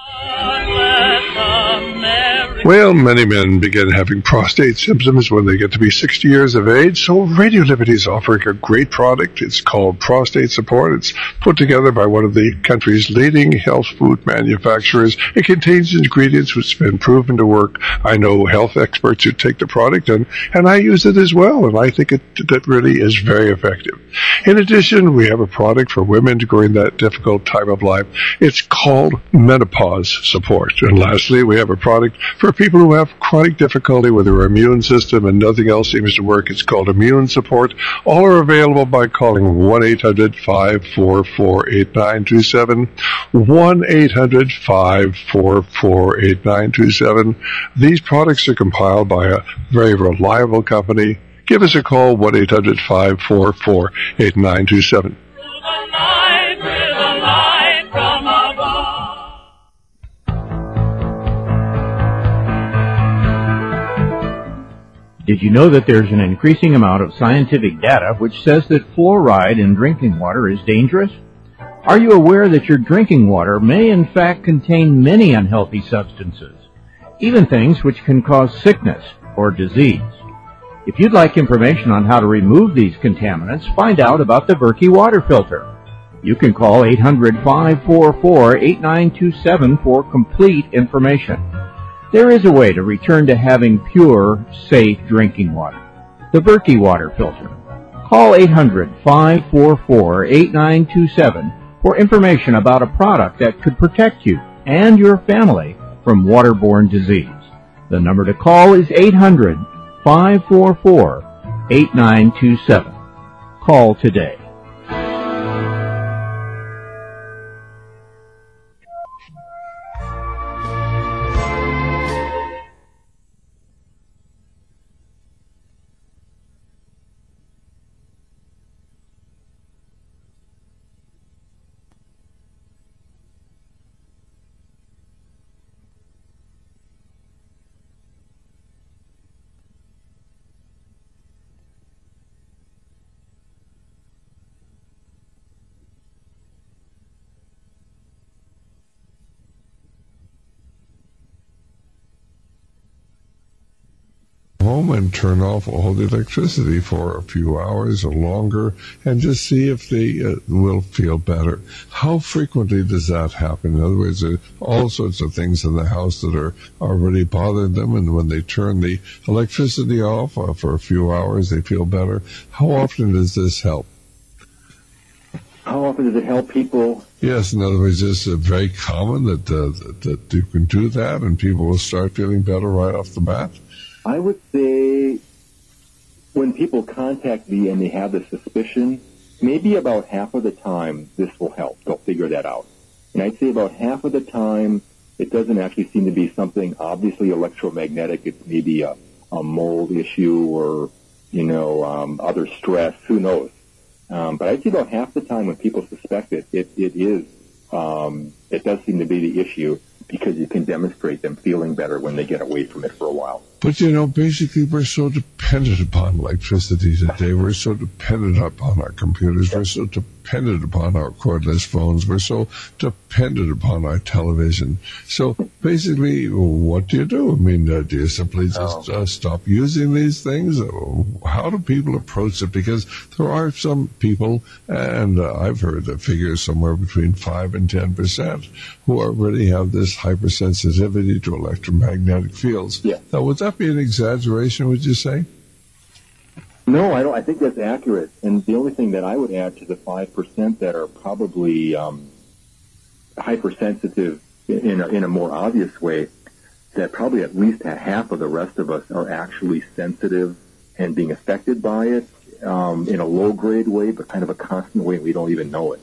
Well, many men begin having prostate symptoms when they get to be sixty years of age, so Radio Liberty is offering a great product. It's called Prostate Support. It's put together by one of the country's leading health food manufacturers. It contains ingredients which have been proven to work. I know health experts who take the product, and, and I use it as well, and I think it that really is very effective. In addition, we have a product for women during that difficult time of life. It's called Menopause Support. And lastly, we have a product for people who have chronic difficulty with their immune system and nothing else seems to work. It's called Immune Support. All are available by calling one eight hundred, five four four, eight nine two seven, one eight hundred, five four four, eight nine two seven. These products are compiled by a very reliable company. Give us a call, one eight hundred, five four four, eight nine two seven. Did you know that there's an increasing amount of scientific data which says that fluoride in drinking water is dangerous? Are you aware that your drinking water may in fact contain many unhealthy substances, even things which can cause sickness or disease? If you'd like information on how to remove these contaminants, find out about the Berkey water filter. You can call eight hundred, five four four, eight nine two seven for complete information. There is a way to return to having pure, safe drinking water. The Berkey water filter. Call eight hundred, five four four, eight nine two seven for information about a product that could protect you and your family from waterborne disease. The number to call is eight hundred, five four four, eight nine two seven. Call today. Home and turn off all the electricity for a few hours or longer and just see if they uh, will feel better. How frequently does that happen? In other words, there are all sorts of things in the house that are already bothering them, and when they turn the electricity off uh, for a few hours, they feel better. How often does this help? How often does it help people? Yes, in other words, it's uh, very common that, uh, that that you can do that and people will start feeling better right off the bat. I would say when people contact me and they have the suspicion, maybe about half of the time this will help. They'll figure that out. And I'd say about half of the time it doesn't actually seem to be something obviously electromagnetic. It's maybe a, a mold issue or, you know, um, other stress. Who knows? Um, but I'd say about half the time when people suspect it, it, it is, um, it does seem to be the issue because you can demonstrate them feeling better when they get away from it for a while. But, you know, basically we're so dependent upon electricity today. We're so dependent upon our computers. We're so dependent upon our cordless phones. We're so dependent upon our television. So basically, what do you do? I mean, uh, do you simply just uh, stop using these things? How do people approach it? Because there are some people, and uh, I've heard the figures somewhere between five and ten percent, who already have this hypersensitivity to electromagnetic fields. Yeah. Now, would that be an exaggeration, would you say? No, I don't. I think that's accurate. And the only thing that I would add to the five percent that are probably um, hypersensitive in a, in a more obvious way, that probably at least half of the rest of us are actually sensitive and being affected by it um, in a low-grade way, but kind of a constant way, and we don't even know it.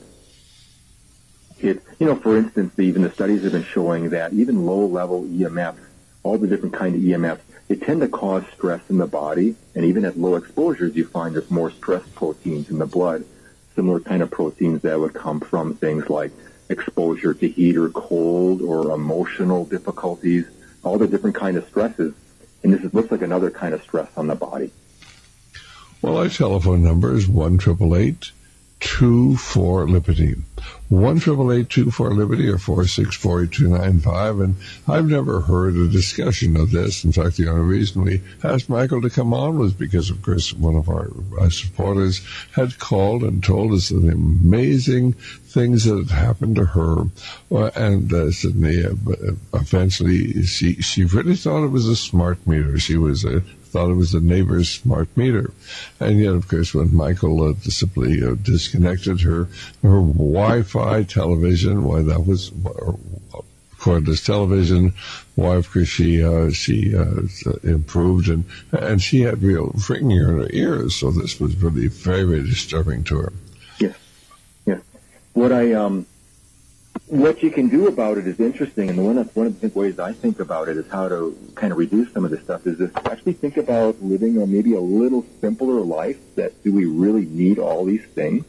It, you know, for instance, the, even the studies have been showing that even low-level E M Fs, all the different kind of E M Fs, they tend to cause stress in the body, and even at low exposures, you find there's more stress proteins in the blood, similar kind of proteins that would come from things like exposure to heat or cold or emotional difficulties, all the different kind of stresses. And this is, looks like another kind of stress on the body. Well, our telephone number is one eight eight eight, two four, Liberty. one eight eight eight, two four, Liberty or four six four, two nine five. And I've never heard a discussion of this. In fact, the only reason we asked Michael to come on was because, of course, one of our uh, supporters had called and told us the amazing things that had happened to her. Uh, and uh, suddenly, uh, eventually, she, she really thought it was a smart meter. She was a thought it was the neighbor's smart meter. And yet, of course, when Michael uh, simply uh, disconnected her her Wi-Fi television, why that was uh, cordless television, why, of course, she uh, she uh, improved, and and she had real ringing in her ears. So this was really very, very disturbing to her. Yes, yes. What I um. What you can do about it is interesting, and one of, one of the ways I think about it is how to kind of reduce some of this stuff is just actually think about living a maybe a little simpler life. That do we really need all these things?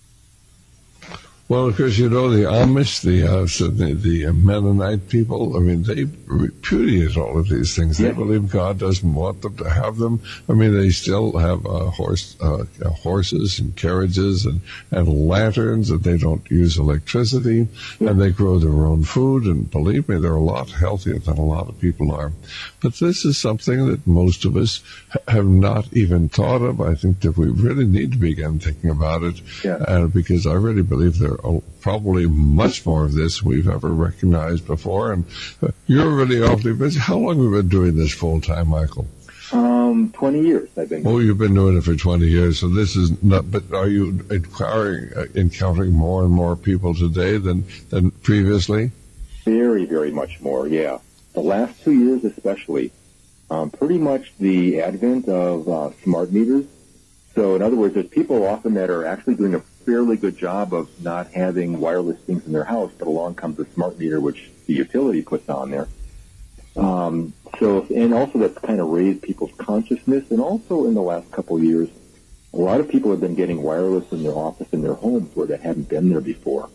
Well, of course, you know, the Amish, the uh, the, the Mennonite people, I mean, they repudiate all of these things. They yeah. believe God doesn't want them to have them. I mean, they still have uh, horse uh, horses and carriages and, and lanterns, and they don't use electricity, yeah. and they grow their own food, and believe me, they're a lot healthier than a lot of people are. But this is something that most of us have not even thought of. I think that we really need to begin thinking about it, yeah. uh, because I really believe there Oh, probably much more of this we've ever recognized before. And uh, you're really awfully busy. How long have you been doing this full time, Michael? Um, twenty years I've been. Oh, you've been doing it for twenty years. So this is not. But are you encountering, uh, encountering more and more people today than than previously? Very, very much more. Yeah, the last two years especially. Um, pretty much the advent of uh, smart meters. So, in other words, there's people often that are actually doing a fairly good job of not having wireless things in their house, but along comes a smart meter, which the utility puts on there. Um, so, and also that's kind of raised people's consciousness. And also in the last couple of years, a lot of people have been getting wireless in their office, in their homes, where they hadn't been there before.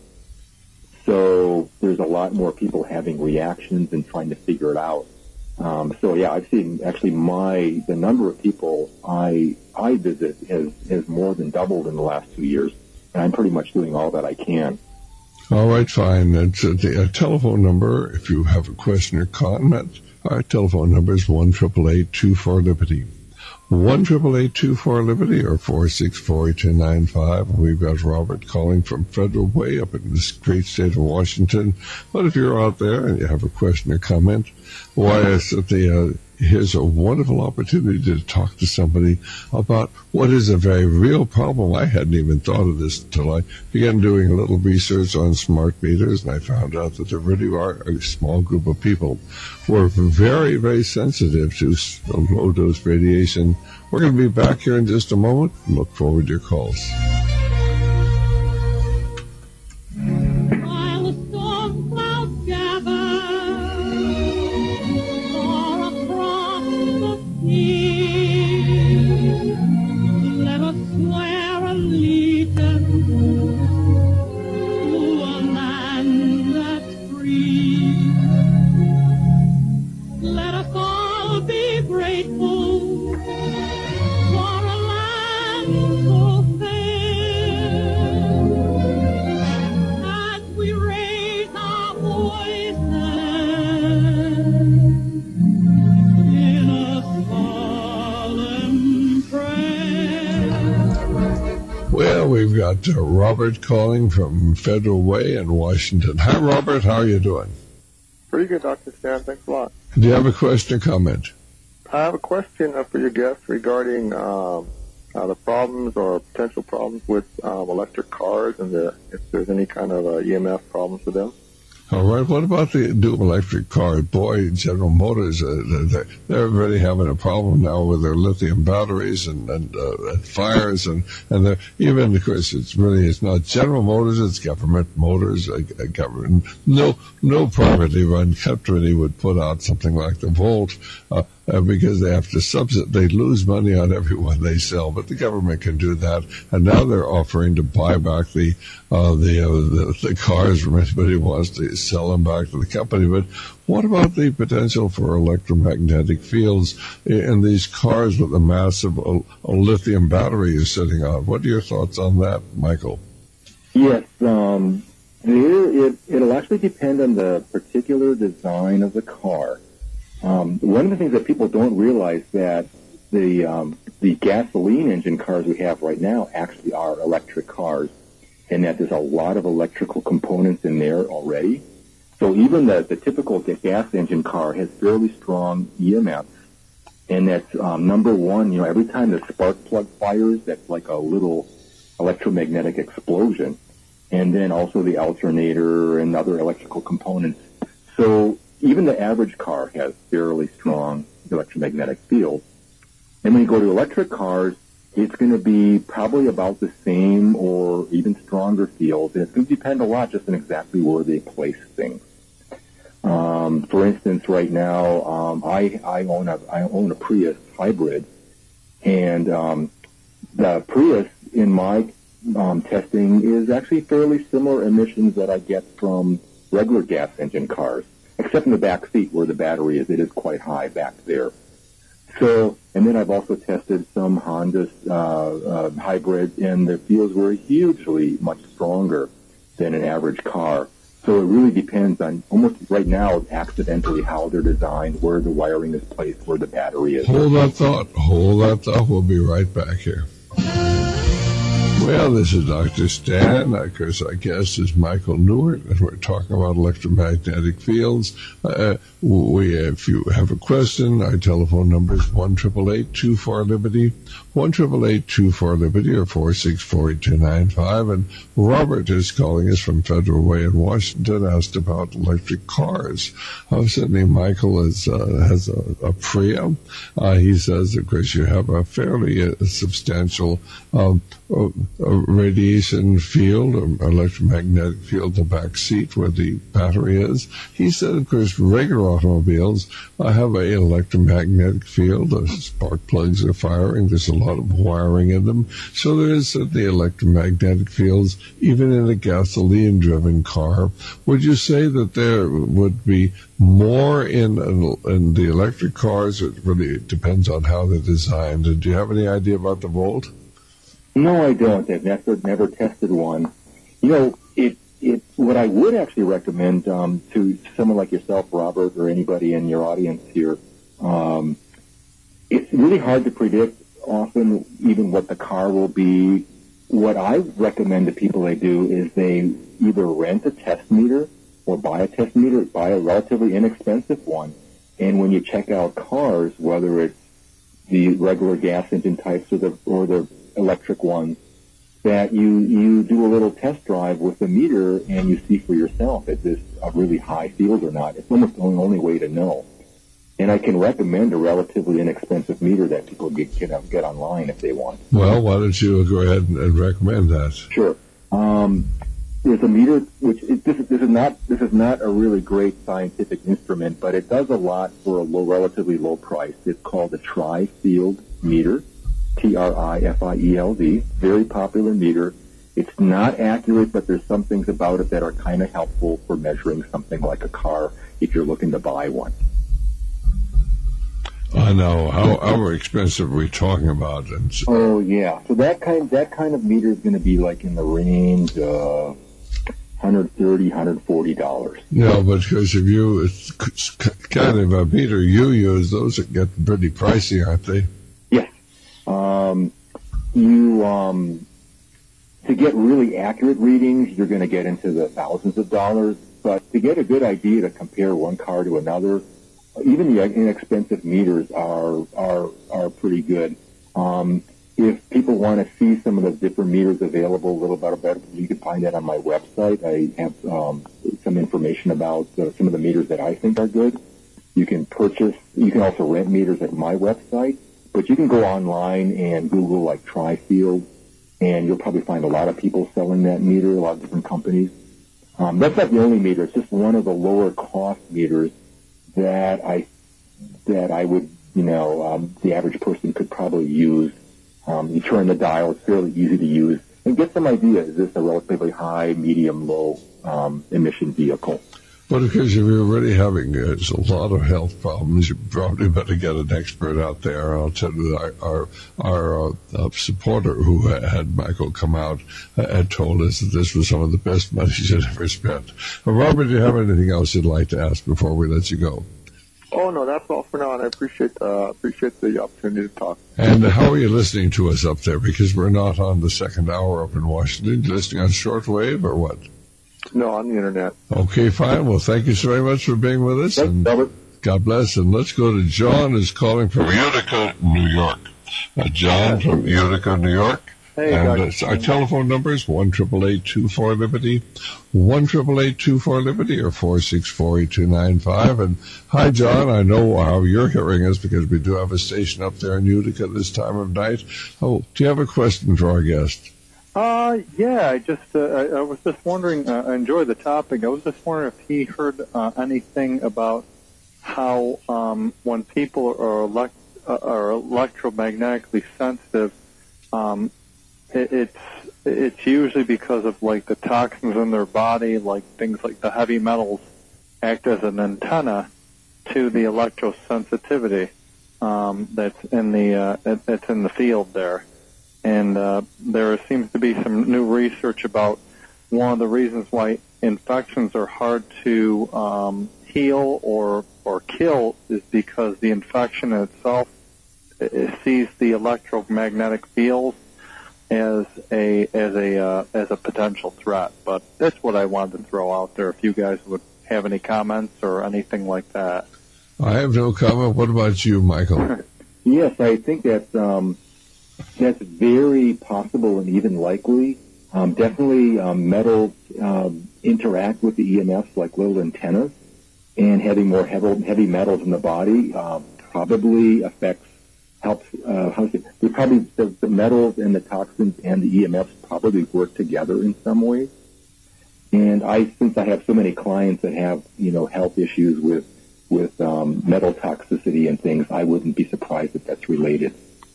So there's a lot more people having reactions and trying to figure it out. Um, so yeah, I've seen actually my, the number of people I, I visit has, has more than doubled in the last two years. And I'm pretty much doing all that I can. All right, fine. It's a, the, a telephone number, if you have a question or comment, our telephone number is one eight eight eight, two four, Liberty. one eight eight eight, two four, Liberty or four six four, two nine five. We've got Robert calling from Federal Way up in this great state of Washington. But if you're out there and you have a question or comment, why is it the, uh, here's a wonderful opportunity to talk to somebody about what is a very real problem. I hadn't even thought of this until I began doing a little research on smart meters, and I found out that there really are a small group of people who are very, very sensitive to low-dose radiation. We're going to be back here in just a moment. Look forward to your calls. Let us all be brave. we've got uh, Robert calling from Federal Way in Washington. Hi, Robert. How are you doing? Pretty good, Doctor Stan. Thanks a lot. Do you have a question or comment? I have a question uh, for your guest regarding um, uh, the problems or potential problems with um, electric cars and the, if there's any kind of uh, E M F problems with them. All right. What about the new electric car? Boy, General Motors, uh, they're, they're really having a problem now with their lithium batteries and, and, uh, and fires. And, and they're, even, of course, it's really, it's not General Motors, it's government motors, uh, government. No, no privately run company would put out something like the Volt, uh, uh, because they have to subsidize, they lose money on every one they sell, but the government can do that. And now they're offering to buy back the, uh, the, uh, the, the cars from anybody who wants to sell them back to the company. But what about the potential for electromagnetic fields in these cars with a massive uh, lithium battery is sitting on? What are your thoughts on that, Michael? Yes, um, there, it, it'll actually depend on the particular design of the car. Um, one of the things that people don't realize that the um, the gasoline engine cars we have right now actually are electric cars, and that there's a lot of electrical components in there already. So even the, the typical gas engine car has fairly strong E M Fs, and that's um, number one. You know, every time the spark plug fires, that's like a little electromagnetic explosion, and then also the alternator and other electrical components. So even the average car has fairly strong electromagnetic fields. And when you go to electric cars, it's going to be probably about the same or even stronger fields. And it's going to depend a lot just on exactly where they place things. Um, for instance, right now, um, I, I own a I own a Prius hybrid, and um, the Prius in my um, testing is actually fairly similar emissions that I get from regular gas engine cars, except in the back seat where the battery is. It is quite high back there. So, and then I've also tested some Honda uh, uh, hybrids, and the fields were hugely much stronger than an average car. So it really depends on, almost right now, accidentally how they're designed, where the wiring is placed, where the battery is. Hold that thought. Hold that thought. We'll be right back here. Well, this is Doctor Stan. Of course, our guest is Michael Newart, and we're talking about electromagnetic fields. Uh, we, if you have a question, our telephone number is one eight eight eight, two four, Liberty, one eight eight eight, two four, Liberty, or four six four, eight two nine five. And Robert is calling us from Federal Way in Washington, asked about electric cars. Uh, certainly, Michael is, uh, has a, a Priya. Uh, he says, of course, you have a fairly uh, substantial um, uh, a radiation field, or electromagnetic field in the back seat where the battery is. He said, of course, regular automobiles uh, have an electromagnetic field. The spark plugs are firing. There's a lot of wiring in them. So there is uh, the electromagnetic fields, even in a gasoline-driven car. Would you say that there would be more in, in the electric cars? It really depends on how they're designed. And do you have any idea about the Volt? No, I don't. I've never, never tested one. You know, it, it, what I would actually recommend um, to someone like yourself, Robert, or anybody in your audience here, um, it's really hard to predict often even what the car will be. What I recommend to people they do is they either rent a test meter or buy a test meter, buy a relatively inexpensive one. And when you check out cars, whether it's the regular gas engine types or the, or the electric ones, that you, you do a little test drive with the meter and you see for yourself if it's a really high field or not. It's almost the only way to know. And I can recommend a relatively inexpensive meter that people get, can get online if they want. Well, why don't you go ahead and, and recommend that? Sure. Um, there's a meter which it, this, this is not this is not a really great scientific instrument, but it does a lot for a low, relatively low price. It's called a tri-field meter. T R I F I E L D, very popular meter. It's not accurate, but there's some things about it that are kind of helpful for measuring something like a car if you're looking to buy one. I know. How, how expensive are we talking about? And so, oh, yeah. So that kind that kind of meter is going to be like in the range of one hundred thirty dollars, one hundred forty dollars. No, but because if you, it's kind of a meter you use, those get pretty pricey, aren't they? Um, you, um, to get really accurate readings, you're going to get into the thousands of dollars. But to get a good idea to compare one car to another, even the inexpensive meters are are are pretty good. Um, if people want to see some of the different meters available a little bit better, you can find that on my website. I have um, some information about uh, some of the meters that I think are good. You can purchase, you can also rent meters at my website, but you can go online and Google like Tri-Field, and you'll probably find a lot of people selling that meter, a lot of different companies. Um, that's not the only meter. It's just one of the lower cost meters that I that I would, you know, um, the average person could probably use. Um, you turn the dial; it's fairly easy to use, and get some idea: is this a relatively high, medium, low um, emission vehicle? But of course, if you're already having uh, a lot of health problems, you probably better get an expert out there. I'll tell you, our our, our uh, supporter who had Michael come out uh, had told us that this was some of the best money she'd ever spent. Uh, Robert, do you have anything else you'd like to ask before we let you go? Oh, no, that's all for now, and I appreciate uh, appreciate the opportunity to talk. And uh, how are you listening to us up there? Because we're not on the second hour up in Washington. You listening on shortwave or what? No, on the internet. Okay, fine. Well, thank you so very much for being with us. And God bless. And let's go to John, who's calling from Utica, New York. Uh, John from Utica, New York. Hey, and uh, our telephone number is one eight eight eight, two four, Liberty, one eight eight eight, two four, Liberty, or four six four, eight two nine five. And hi, John. I know how you're hearing us because we do have a station up there in Utica this time of night. Oh, do you have a question for our guest? Uh, yeah, I just, uh, I, I was just wondering, uh, I enjoy the topic. I was just wondering if he heard uh, anything about how um, when people are, elect, uh, are electromagnetically sensitive, um, it, it's it's usually because of like the toxins in their body, like things like the heavy metals act as an antenna to the electrosensitivity um, that's in the uh, that's in the field there. And uh, there seems to be some new research about one of the reasons why infections are hard to um, heal or or kill is because the infection itself it sees the electromagnetic fields as a as a uh, as a potential threat. But that's what I wanted to throw out there. If you guys would have any comments or anything like that. I have no comment. What about you, Michael? Yes, I think that's. Um That's very possible and even likely. Um, definitely um, metals um, interact with the E M Fs like little antennas, and having more heavy, heavy metals in the body um, probably affects, helps, uh, how to say, they probably, the, the metals and the toxins and the E M Fs probably work together in some way. And I, since I have so many clients that have, you know, health issues with, with um, metal toxicity and things, I wouldn't be surprised if that's related.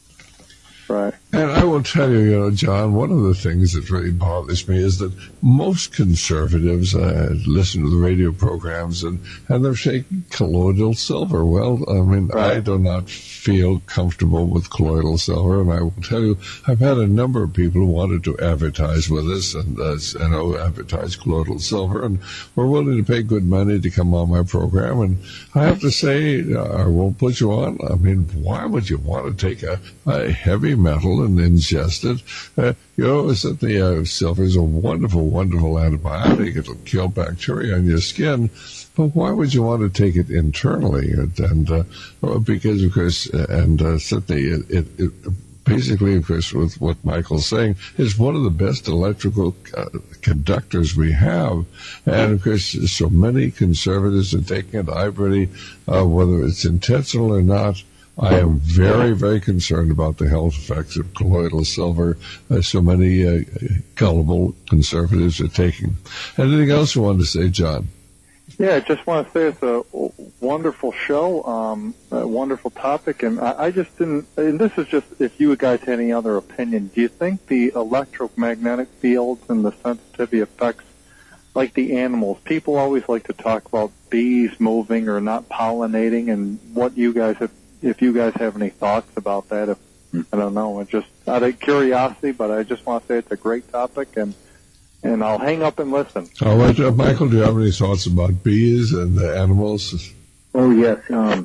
Right. And I will tell you, you know, John, one of the things that really bothers me is that most conservatives uh, listen to the radio programs and, and they're saying colloidal silver. Well, I mean, right. I do not feel comfortable with colloidal silver, and I will tell you, I've had a number of people who wanted to advertise with us and, uh, you know, advertise colloidal silver, and were willing to pay good money to come on my program. And I have to say, uh, I won't put you on. I mean, why would you want to take a, a heavy metal and ingest it? Uh, you know, certainly uh, silver is a wonderful, wonderful antibiotic. It'll kill bacteria on your skin. But why would you want to take it internally? And, and uh, because, of course, and uh, certainly it, it, it basically, of course, with what Michael's saying, is one of the best electrical uh, conductors we have. And, of course, so many conservatives are taking it. I really, uh, whether it's intentional or not, I am very, very concerned about the health effects of colloidal silver. Uh, so many uh, gullible conservatives are taking. Anything else you wanted to say, John? Yeah, I just want to say it's a wonderful show, um, a wonderful topic, and I, I just didn't, and this is just if you guys had any other opinion, do you think the electromagnetic fields and the sensitivity affects, like the animals, people always like to talk about bees moving or not pollinating, and what you guys have, if you guys have any thoughts about that, if, I don't know, it's just out of curiosity, but I just want to say it's a great topic, and And I'll hang up and listen. All right, uh, Michael, do you have any thoughts about bees and the animals? Oh, yes, um,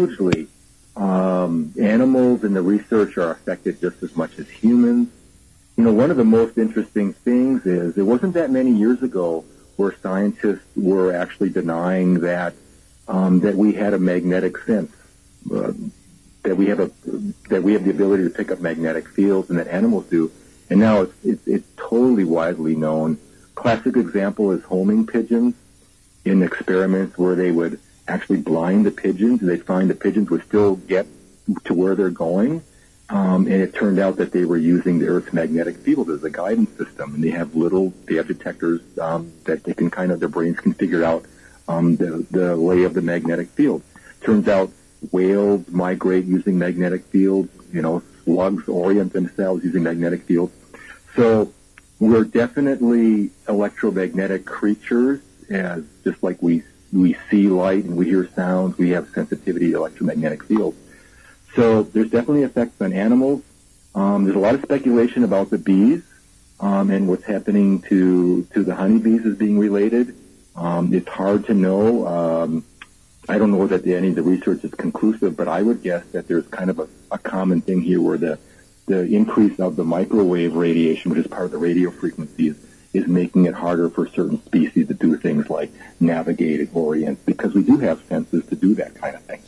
hugely. Um, animals in the research are affected just as much as humans. You know, one of the most interesting things is it wasn't that many years ago where scientists were actually denying that um, that we had a magnetic sense, uh, that we have a that we have the ability to pick up magnetic fields, and that animals do. And now it's it's, it's totally widely known. Classic example is homing pigeons. In experiments where they would actually blind the pigeons, and they'd find the pigeons would still get to where they're going. Um, and it turned out that they were using the Earth's magnetic field as a guidance system, and they have little, they have detectors um, that they can kind of, their brains can figure out um, the, the lay of the magnetic field. Turns out whales migrate using magnetic fields, you know, slugs orient themselves using magnetic fields. So we're definitely electromagnetic creatures, as just like we we see light and we hear sounds, we have sensitivity to electromagnetic fields. So there's definitely effects on animals. Um, there's a lot of speculation about the bees um, and what's happening to to the honeybees as being related. Um, it's hard to know. Um, I don't know that any of the research is conclusive, but I would guess that there's kind of a, a common thing here where the the increase of the microwave radiation, which is part of the radio frequencies, is making it harder for certain species to do things like navigate and orient, because we do have senses to do that kind of thing.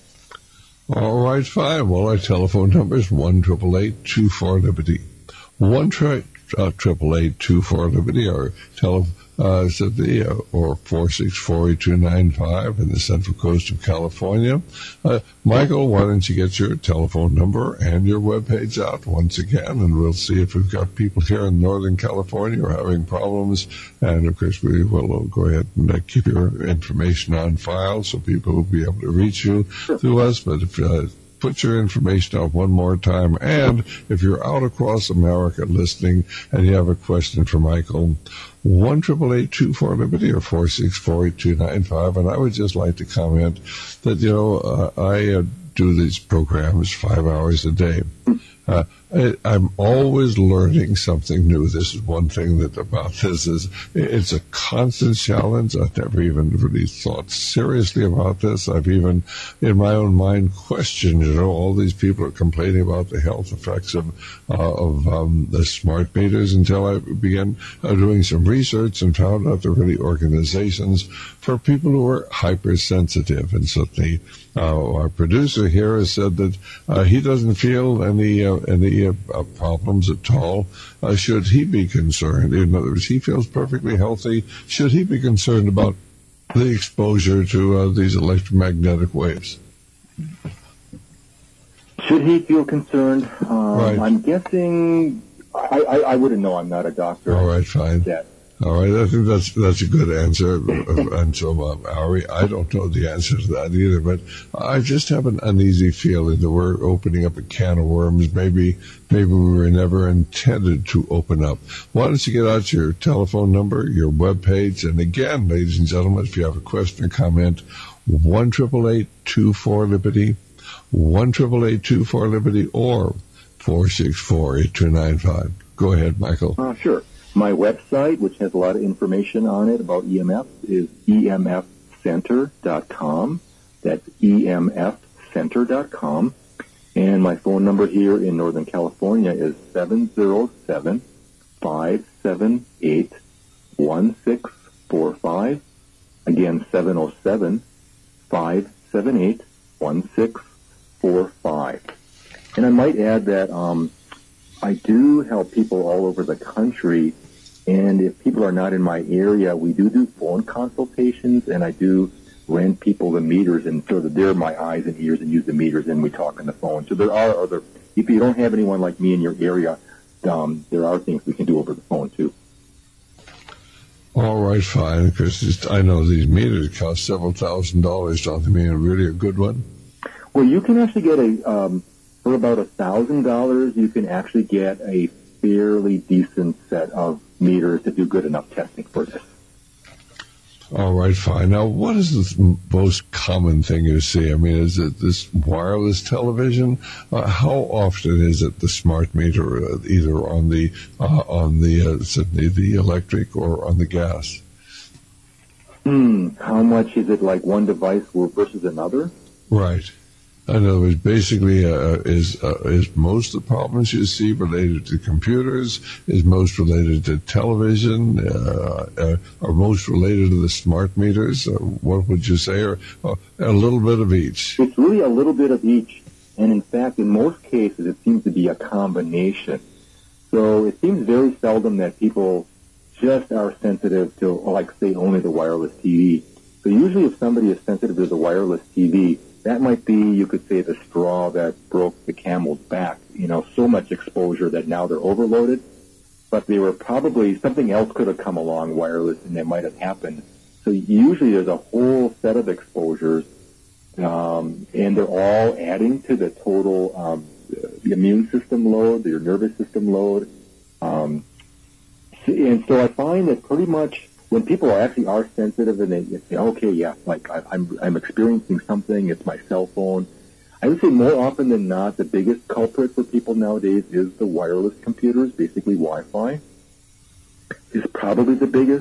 All right, fine. Well, our telephone number is one eight eight eight, two four, Liberty. one eight eight eight, two four, Liberty, or tele, uh, the, uh, or four six four, eight two nine five in the Central Coast of California. Uh, Michael, why don't you get your telephone number and your webpage out once again, and we'll see if we've got people here in Northern California who are having problems. And, of course, we will go ahead and uh, keep your information on file so people will be able to reach you through us. But if uh, put your information out one more time. And if you're out across America listening and you have a question for Michael, one eight eight eight, two four, Liberty or four six four, eight two nine five. And I would just like to comment that, you know, uh, I uh, do these programs five hours a day. Uh, I, I'm always learning something new. This is one thing that about this is it's a constant challenge. I've never even really thought seriously about this. I've even, in my own mind, questioned, you know, all these people are complaining about the health effects of uh, of um, the smart meters until I began uh, doing some research and found out there are really organizations for people who are hypersensitive. And certainly uh, our producer here has said that uh, he doesn't feel any uh, any uh, problems at all. Uh, should he be concerned? In other words, he feels perfectly healthy. Should he be concerned about the exposure to uh, these electromagnetic waves? Should he feel concerned? Um, right. I'm guessing. I, I, I wouldn't know. I'm not a doctor. All right, fine. That. All right, I think that's that's a good answer. And so, um, Ari, I don't know the answer to that either, but I just have an uneasy feeling that we're opening up a can of worms. Maybe maybe we were never intended to open up. Why don't you get out your telephone number, your webpage, and again, ladies and gentlemen, if you have a question or comment, one eight eight eight, two four, Liberty, one eight eight eight, two four, Liberty, or four six four, eight two nine five. Go ahead, Michael. Uh, sure. My website, which has a lot of information on it about E M F, is E M F center dot com. That's E M F center dot com. And my phone number here in Northern California is seven zero seven, five seven eight, one six four five. Again, seven zero seven, five seven eight, one six four five. And I might add that um, I do help people all over the country. And if people are not in my area, we do do phone consultations, and I do rent people the meters, and so that they're my eyes and ears and use the meters, and we talk on the phone. So there are other, if you don't have anyone like me in your area, um, there are things we can do over the phone, too. All right, fine, because I know these meters cost several thousand dollars. Don't they mean really a good one? Well, you can actually get a, um, for about a thousand dollars, you can actually get a fairly decent set of meters to do good enough testing for this. All right, fine. Now, what is the most common thing you see? I mean, is it this wireless television? Uh, how often is it the smart meter, uh, either on the uh, on the uh, certainly the electric or on the gas? Hmm. How much is it like one device versus another? Right. In other words, basically, uh, is uh, is most of the problems you see related to computers? Is most related to television? Uh, uh, are most related to the smart meters? Uh, what would you say? Or uh, a little bit of each? It's really a little bit of each. And in fact, in most cases, it seems to be a combination. So it seems very seldom that people just are sensitive to, like, say, only the wireless T V. So usually if somebody is sensitive to the wireless T V, that might be, you could say, the straw that broke the camel's back. You know, so much exposure that now they're overloaded. But they were probably, something else could have come along wireless and that might have happened. So usually there's a whole set of exposures, um, and they're all adding to the total um, the immune system load, your nervous system load. Um, and so I find that pretty much when people are actually are sensitive and they say, okay, yeah, like I, I'm I'm experiencing something, it's my cell phone. I would say more often than not, the biggest culprit for people nowadays is the wireless computers, basically Wi-Fi, is probably the biggest.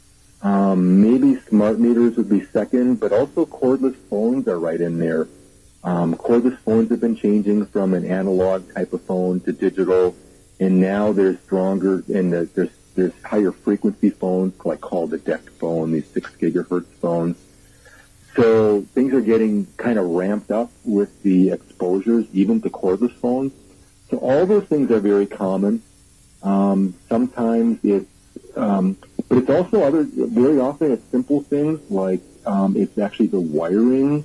Um, maybe smart meters would be second, but also cordless phones are right in there. Um, cordless phones have been changing from an analog type of phone to digital, and now there's stronger, and the, there's there's higher frequency phones, like called the D E C phone, these six gigahertz phones. So things are getting kind of ramped up with the exposures, even to cordless phones. So all those things are very common. Um, sometimes it's, um, but it's also other, very often it's simple things like um, it's actually the wiring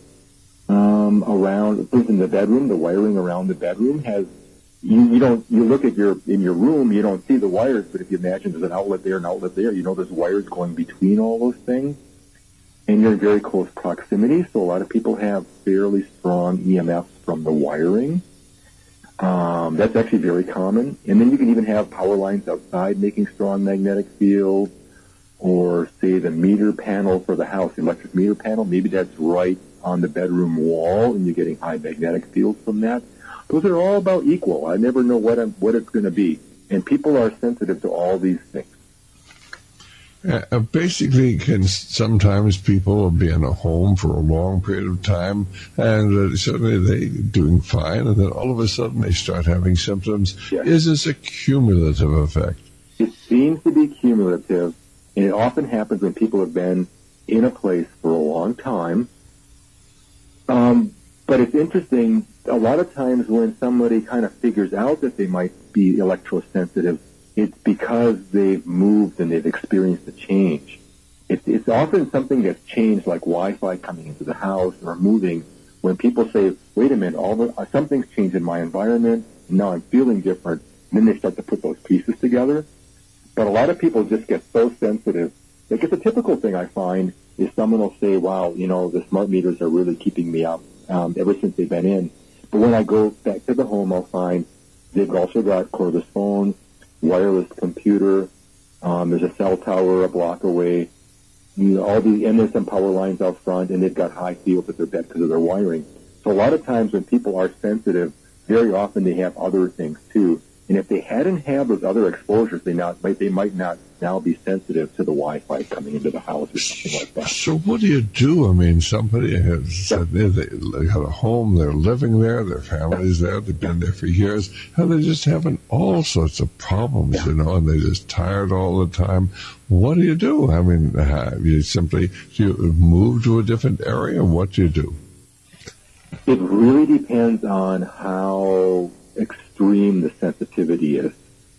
um, around, for instance, in the bedroom, the wiring around the bedroom has, you, you don't, you look at your, in your room, you don't see the wires, but if you imagine there's an outlet there, an outlet there, you know there's wires going between all those things. And you're in very close proximity, so a lot of people have fairly strong E M Fs from the wiring. Um, that's actually very common. And then you can even have power lines outside making strong magnetic fields, or say the meter panel for the house, the electric meter panel, maybe that's right on the bedroom wall, and you're getting high magnetic fields from that. Those are all about equal. I never know what I'm, what it's going to be. And people are sensitive to all these things. Uh, basically, can sometimes people will be in a home for a long period of time, and uh, suddenly they're doing fine, and then all of a sudden they start having symptoms. Yes. Is this a cumulative effect? It seems to be cumulative, and it often happens when people have been in a place for a long time. Um, but it's interesting, a lot of times when somebody kind of figures out that they might be electrosensitive, it's because they've moved and they've experienced a change. It's, it's often something that's changed, like Wi-Fi coming into the house or moving, when people say, wait a minute, all the, uh, something's changed in my environment, and now I'm feeling different, and then they start to put those pieces together. But a lot of people just get so sensitive. Like, it's a typical thing I find is someone will say, wow, you know, the smart meters are really keeping me up um, ever since they've been in. But when I go back to the home, I'll find they've also got cordless phones, wireless computer, um, there's a cell tower a block away, you know, all the, and there's some power lines out front, and they've got high fields at their bed because of their wiring. So a lot of times when people are sensitive, very often they have other things too. And if they hadn't had those other exposures, they not might they might not now be sensitive to the Wi-Fi coming into the house or something like that. So what do you do? I mean, somebody has said they, they had a home, they're living there, their family's there, they've been there for years, and they're just having all sorts of problems, yeah. you know, and they're just tired all the time. What do you do? I mean, uh, you simply do you move to a different area? What do you do? It really depends on how extreme the sensitivity is.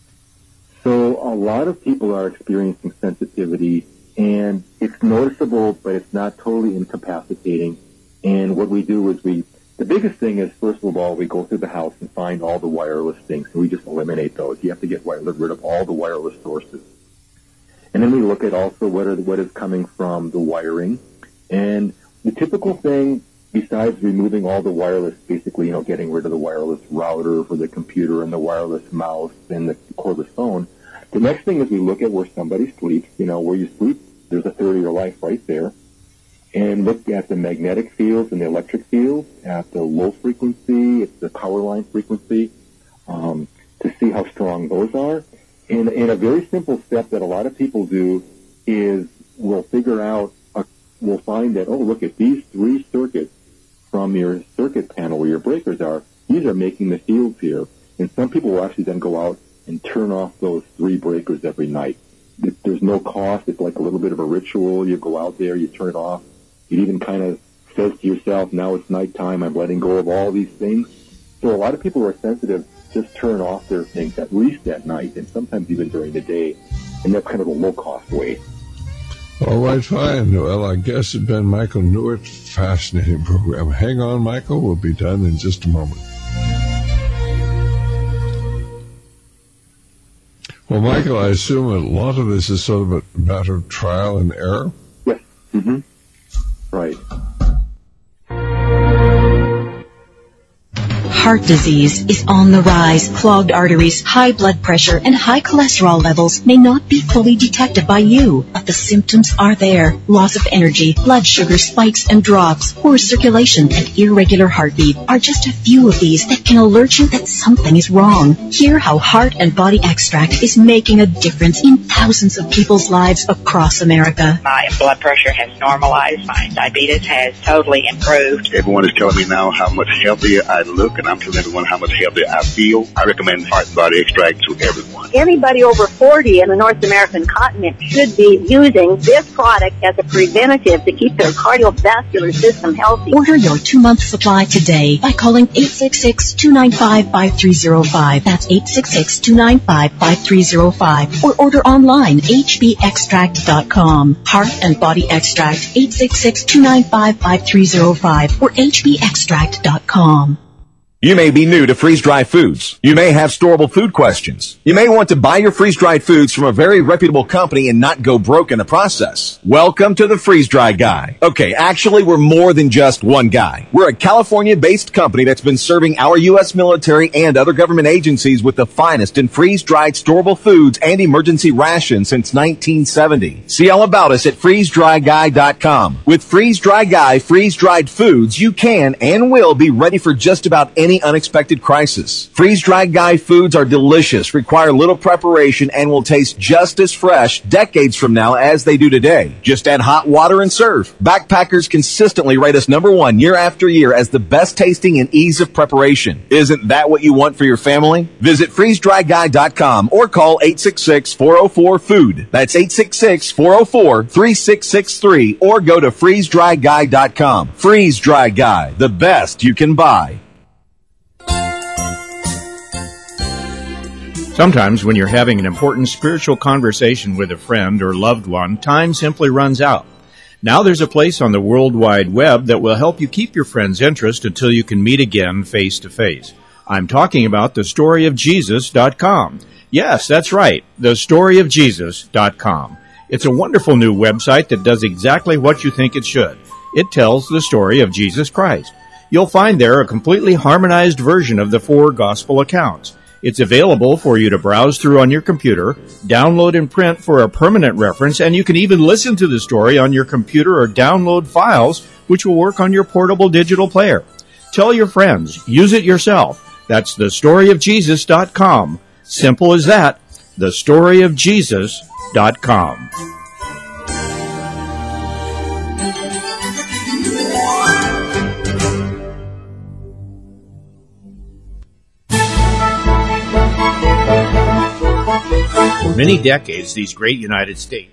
So a lot of people are experiencing sensitivity, and it's noticeable, but it's not totally incapacitating. And what we do is we, the biggest thing is, first of all, we go through the house and find all the wireless things, and we just eliminate those. You have to get rid of all the wireless sources. And then we look at also what are what is coming from the wiring. And the typical thing, besides removing all the wireless, basically, you know, getting rid of the wireless router for the computer and the wireless mouse and the cordless phone, the next thing is we look at where somebody sleeps, you know, where you sleep, there's a third of your life right there, and look at the magnetic fields and the electric fields, at the low frequency, at the power line frequency, um, to see how strong those are. And, and a very simple step that a lot of people do is we'll figure out, a, we'll find that, oh, look at these three circuits from your circuit panel where your breakers are, these are making the fields here. And some people will actually then go out and turn off those three breakers every night. There's no cost. It's like a little bit of a ritual. You go out there, you turn it off. It even kind of says to yourself, now it's nighttime, I'm letting go of all these things. So a lot of people who are sensitive just turn off their things at least at night and sometimes even during the day. And that's kind of a low-cost way. All right, fine. Well, I guess it's been Michael Newart. Fascinating program. Hang on, Michael. We'll be done in just a moment. Well, Michael, I assume a lot of this is sort of a matter of trial and error? Yes. Mm-hmm. Right. Heart disease is on the rise. Clogged arteries, high blood pressure, and high cholesterol levels may not be fully detected by you, but the symptoms are there. Loss of energy, blood sugar spikes and drops, poor circulation, and irregular heartbeat are just a few of these that can alert you that something is wrong. Hear how Heart and Body Extract is making a difference in thousands of people's lives across America. My blood pressure has normalized. My diabetes has totally improved. Everyone is telling me now how much healthier I look, and I'm telling everyone how much healthier I feel. I recommend Heart and Body Extract to everyone. Anybody over forty in the North American continent should be using this product as a preventative to keep their cardiovascular system healthy. Order your two-month supply today by calling eight six six, two nine five, five three zero five. That's eight six six, two nine five, five three zero five. Or order online, h b extract dot com. Heart and Body Extract, eight six six, two nine five, five three zero five or h b extract dot com. You may be new to freeze-dried foods. You may have storable food questions. You may want to buy your freeze-dried foods from a very reputable company and not go broke in the process. Welcome to the Freeze-Dry Guy. Okay, actually, we're more than just one guy. We're a California-based company that's been serving our U S military and other government agencies with the finest in freeze-dried storable foods and emergency rations since nineteen seventy. See all about us at freeze dry guy dot com. With Freeze-Dry Guy freeze-dried foods, you can and will be ready for just about any unexpected crisis. Freeze-Dried Guy foods are delicious, require little preparation, and will taste just as fresh decades from now as they do today. Just add hot water and serve. Backpackers consistently rate us number one year after year as the best tasting and ease of preparation. Isn't that what you want for your family? Visit freeze dry guy dot com or call eight six six, four oh four, food. That's eight six six, four oh four, three six six three or go to freeze dry guy dot com. Freeze-Dry Guy, the best you can buy. Sometimes when you're having an important spiritual conversation with a friend or loved one, time simply runs out. Now there's a place on the World Wide Web that will help you keep your friend's interest until you can meet again face to face. I'm talking about the story of jesus dot com. Yes, that's right, the story of jesus dot com. It's a wonderful new website that does exactly what you think it should. It tells the story of Jesus Christ. You'll find there a completely harmonized version of the four gospel accounts. It's available for you to browse through on your computer, download and print for a permanent reference, and you can even listen to the story on your computer or download files, which will work on your portable digital player. Tell your friends. Use it yourself. That's the story of jesus dot com. Simple as that. the story of jesus dot com. For many decades, these great United States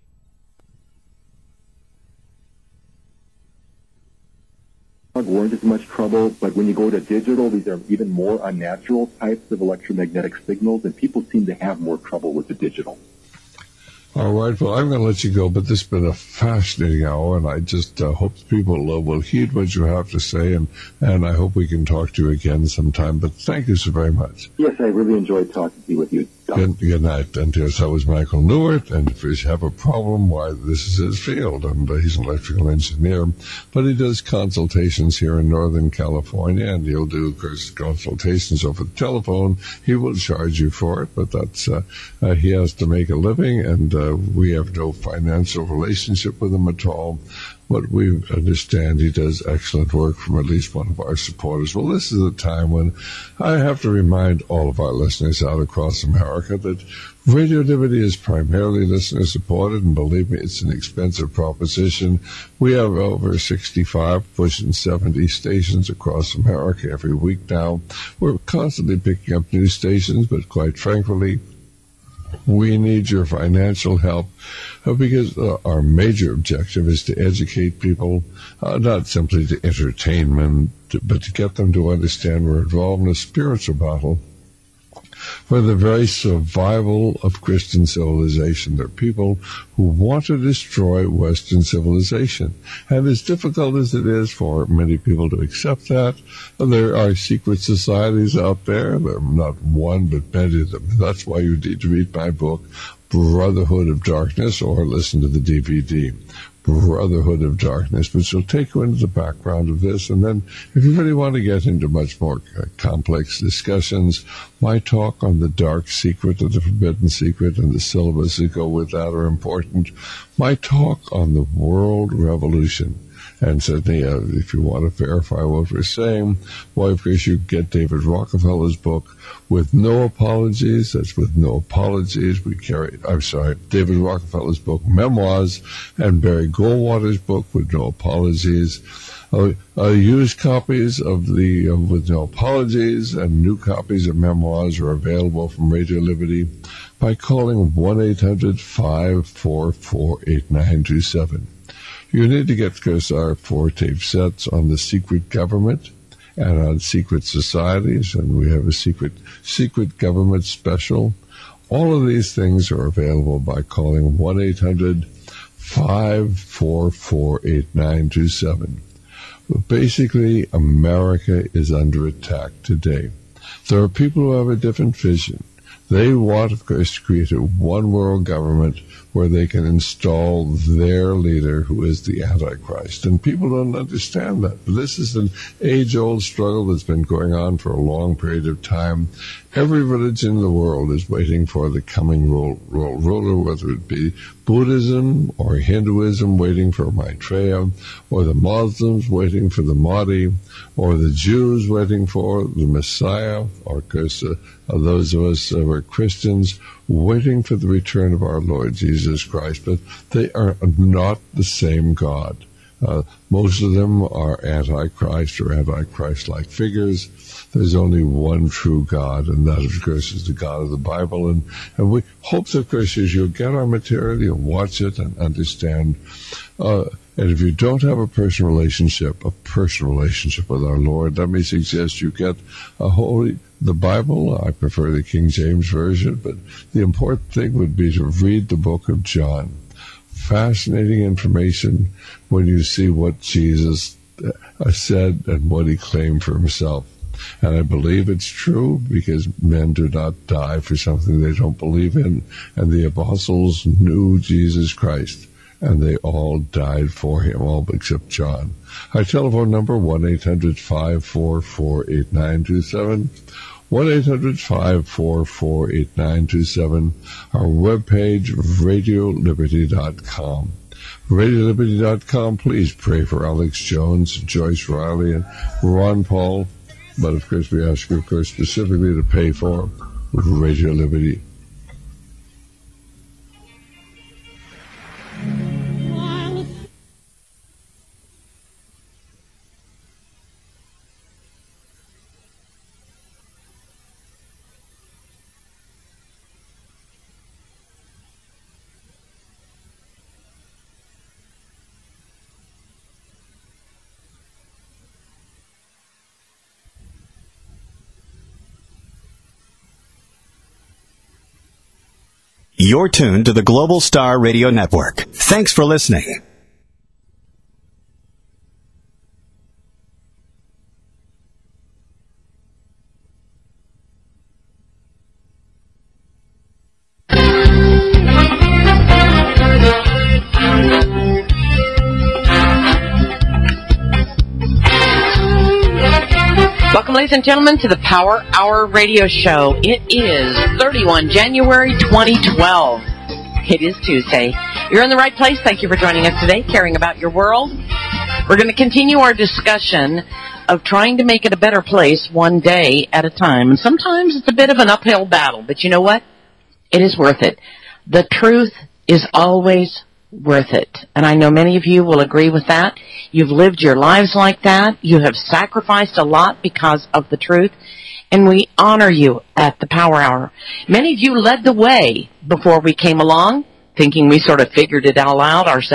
weren't as much trouble, but when you go to digital, these are even more unnatural types of electromagnetic signals, and people seem to have more trouble with the digital. All right, well, I'm going to let you go, but this has been a fascinating hour, and I just uh, hope people uh, will heed what you have to say, and, and I hope we can talk to you again sometime. But thank you so very much. Yes, I really enjoyed talking to you with you. Good, good night. And yes, I was Michael Newart, and if you have a problem, why, this is his field, and uh, he's an electrical engineer, but he does consultations here in Northern California, and he'll do, of course, consultations over the telephone. He will charge you for it, but that's, uh, uh, he has to make a living, and uh, we have no financial relationship with him at all. but we understand he does excellent work from at least one of our supporters. Well, this is a time when I have to remind all of our listeners out across America that Radio Liberty is primarily listener-supported, and believe me, it's an expensive proposition. We have over sixty-five, pushing seventy stations across America every week now. We're constantly picking up new stations, but quite frankly, we need your financial help uh, because uh, our major objective is to educate people, uh, not simply to entertainment, to, but to get them to understand we're involved in a spiritual battle for the very survival of Christian civilization. There are people who want to destroy Western civilization. And as difficult as it is for many people to accept that, there are secret societies out there. There are not one, but many of them. That's why you need to read my book, Brotherhood of Darkness, or listen to the D V D. Brotherhood of Darkness, which will take you into the background of this. And then if you really want to get into much more uh, complex discussions, my talk on the dark secret or the forbidden secret and the syllabus that go with that are important. My talk on the world revolution. And certainly, uh, if you want to verify what we're saying, well, of course, you get David Rockefeller's book, With No Apologies. That's With No Apologies. We carry, I'm sorry, David Rockefeller's book, Memoirs, and Barry Goldwater's book, With No Apologies. Uh, uh, used copies of the uh, With No Apologies and new copies of Memoirs are available from Radio Liberty by calling one eight hundred five four four eight nine two seven. You need to get, of course, our four tape sets on the secret government and on secret societies, and we have a secret secret government special. All of these things are available by calling one eight hundred five four four eight nine two seven. Basically, America is under attack today. There are people who have a different vision. They want, of course, to create a one-world government where they can install their leader, who is the Antichrist. And people don't understand that. This is an age-old struggle that's been going on for a long period of time. Every religion in the world is waiting for the coming world ruler, whether it be Buddhism or Hinduism waiting for Maitreya, or the Muslims waiting for the Mahdi, or the Jews waiting for the Messiah, or of course uh, those of us who are Christians waiting for the return of our Lord Jesus Christ. But they are not the same God. Uh, most of them are Antichrist or Antichrist-like figures. There's only one true God, and that, of course, is the God of the Bible. And, and we hope that, of course, as you'll get our material, you'll watch it and understand. Uh, and if you don't have a personal relationship, a personal relationship with our Lord, let me suggest you get a holy, the Bible. I prefer the King James Version, but the important thing would be to read the book of John. Fascinating information when you see what Jesus uh, said and what he claimed for himself. And I believe it's true because men do not die for something they don't believe in. And the apostles knew Jesus Christ, and they all died for him, all except John. Our telephone number, one eight hundred five four four eight nine two seven. one eight hundred five four four eight nine two seven. Our webpage, radio liberty dot com. radio liberty dot com. Please pray for Alex Jones, Joyce Riley, and Ron Paul. But, of course, we ask you, of course, specifically to pay for Radio Liberty. You're tuned to the Global Star Radio Network. Thanks for listening. Welcome, ladies and gentlemen, to the Power Hour Radio Show. It is thirty-first of January, twenty twelve. It is Tuesday. You're in the right place. Thank you for joining us today, caring about your world. We're going to continue our discussion of trying to make it a better place one day at a time. And sometimes it's a bit of an uphill battle, but you know what? It is worth it. The truth is always worth it. And I know many of you will agree with that. You've lived your lives like that. You have sacrificed a lot because of the truth. And we honor you at the Power Hour. Many of you led the way before we came along, thinking we sort of figured it all out ourselves.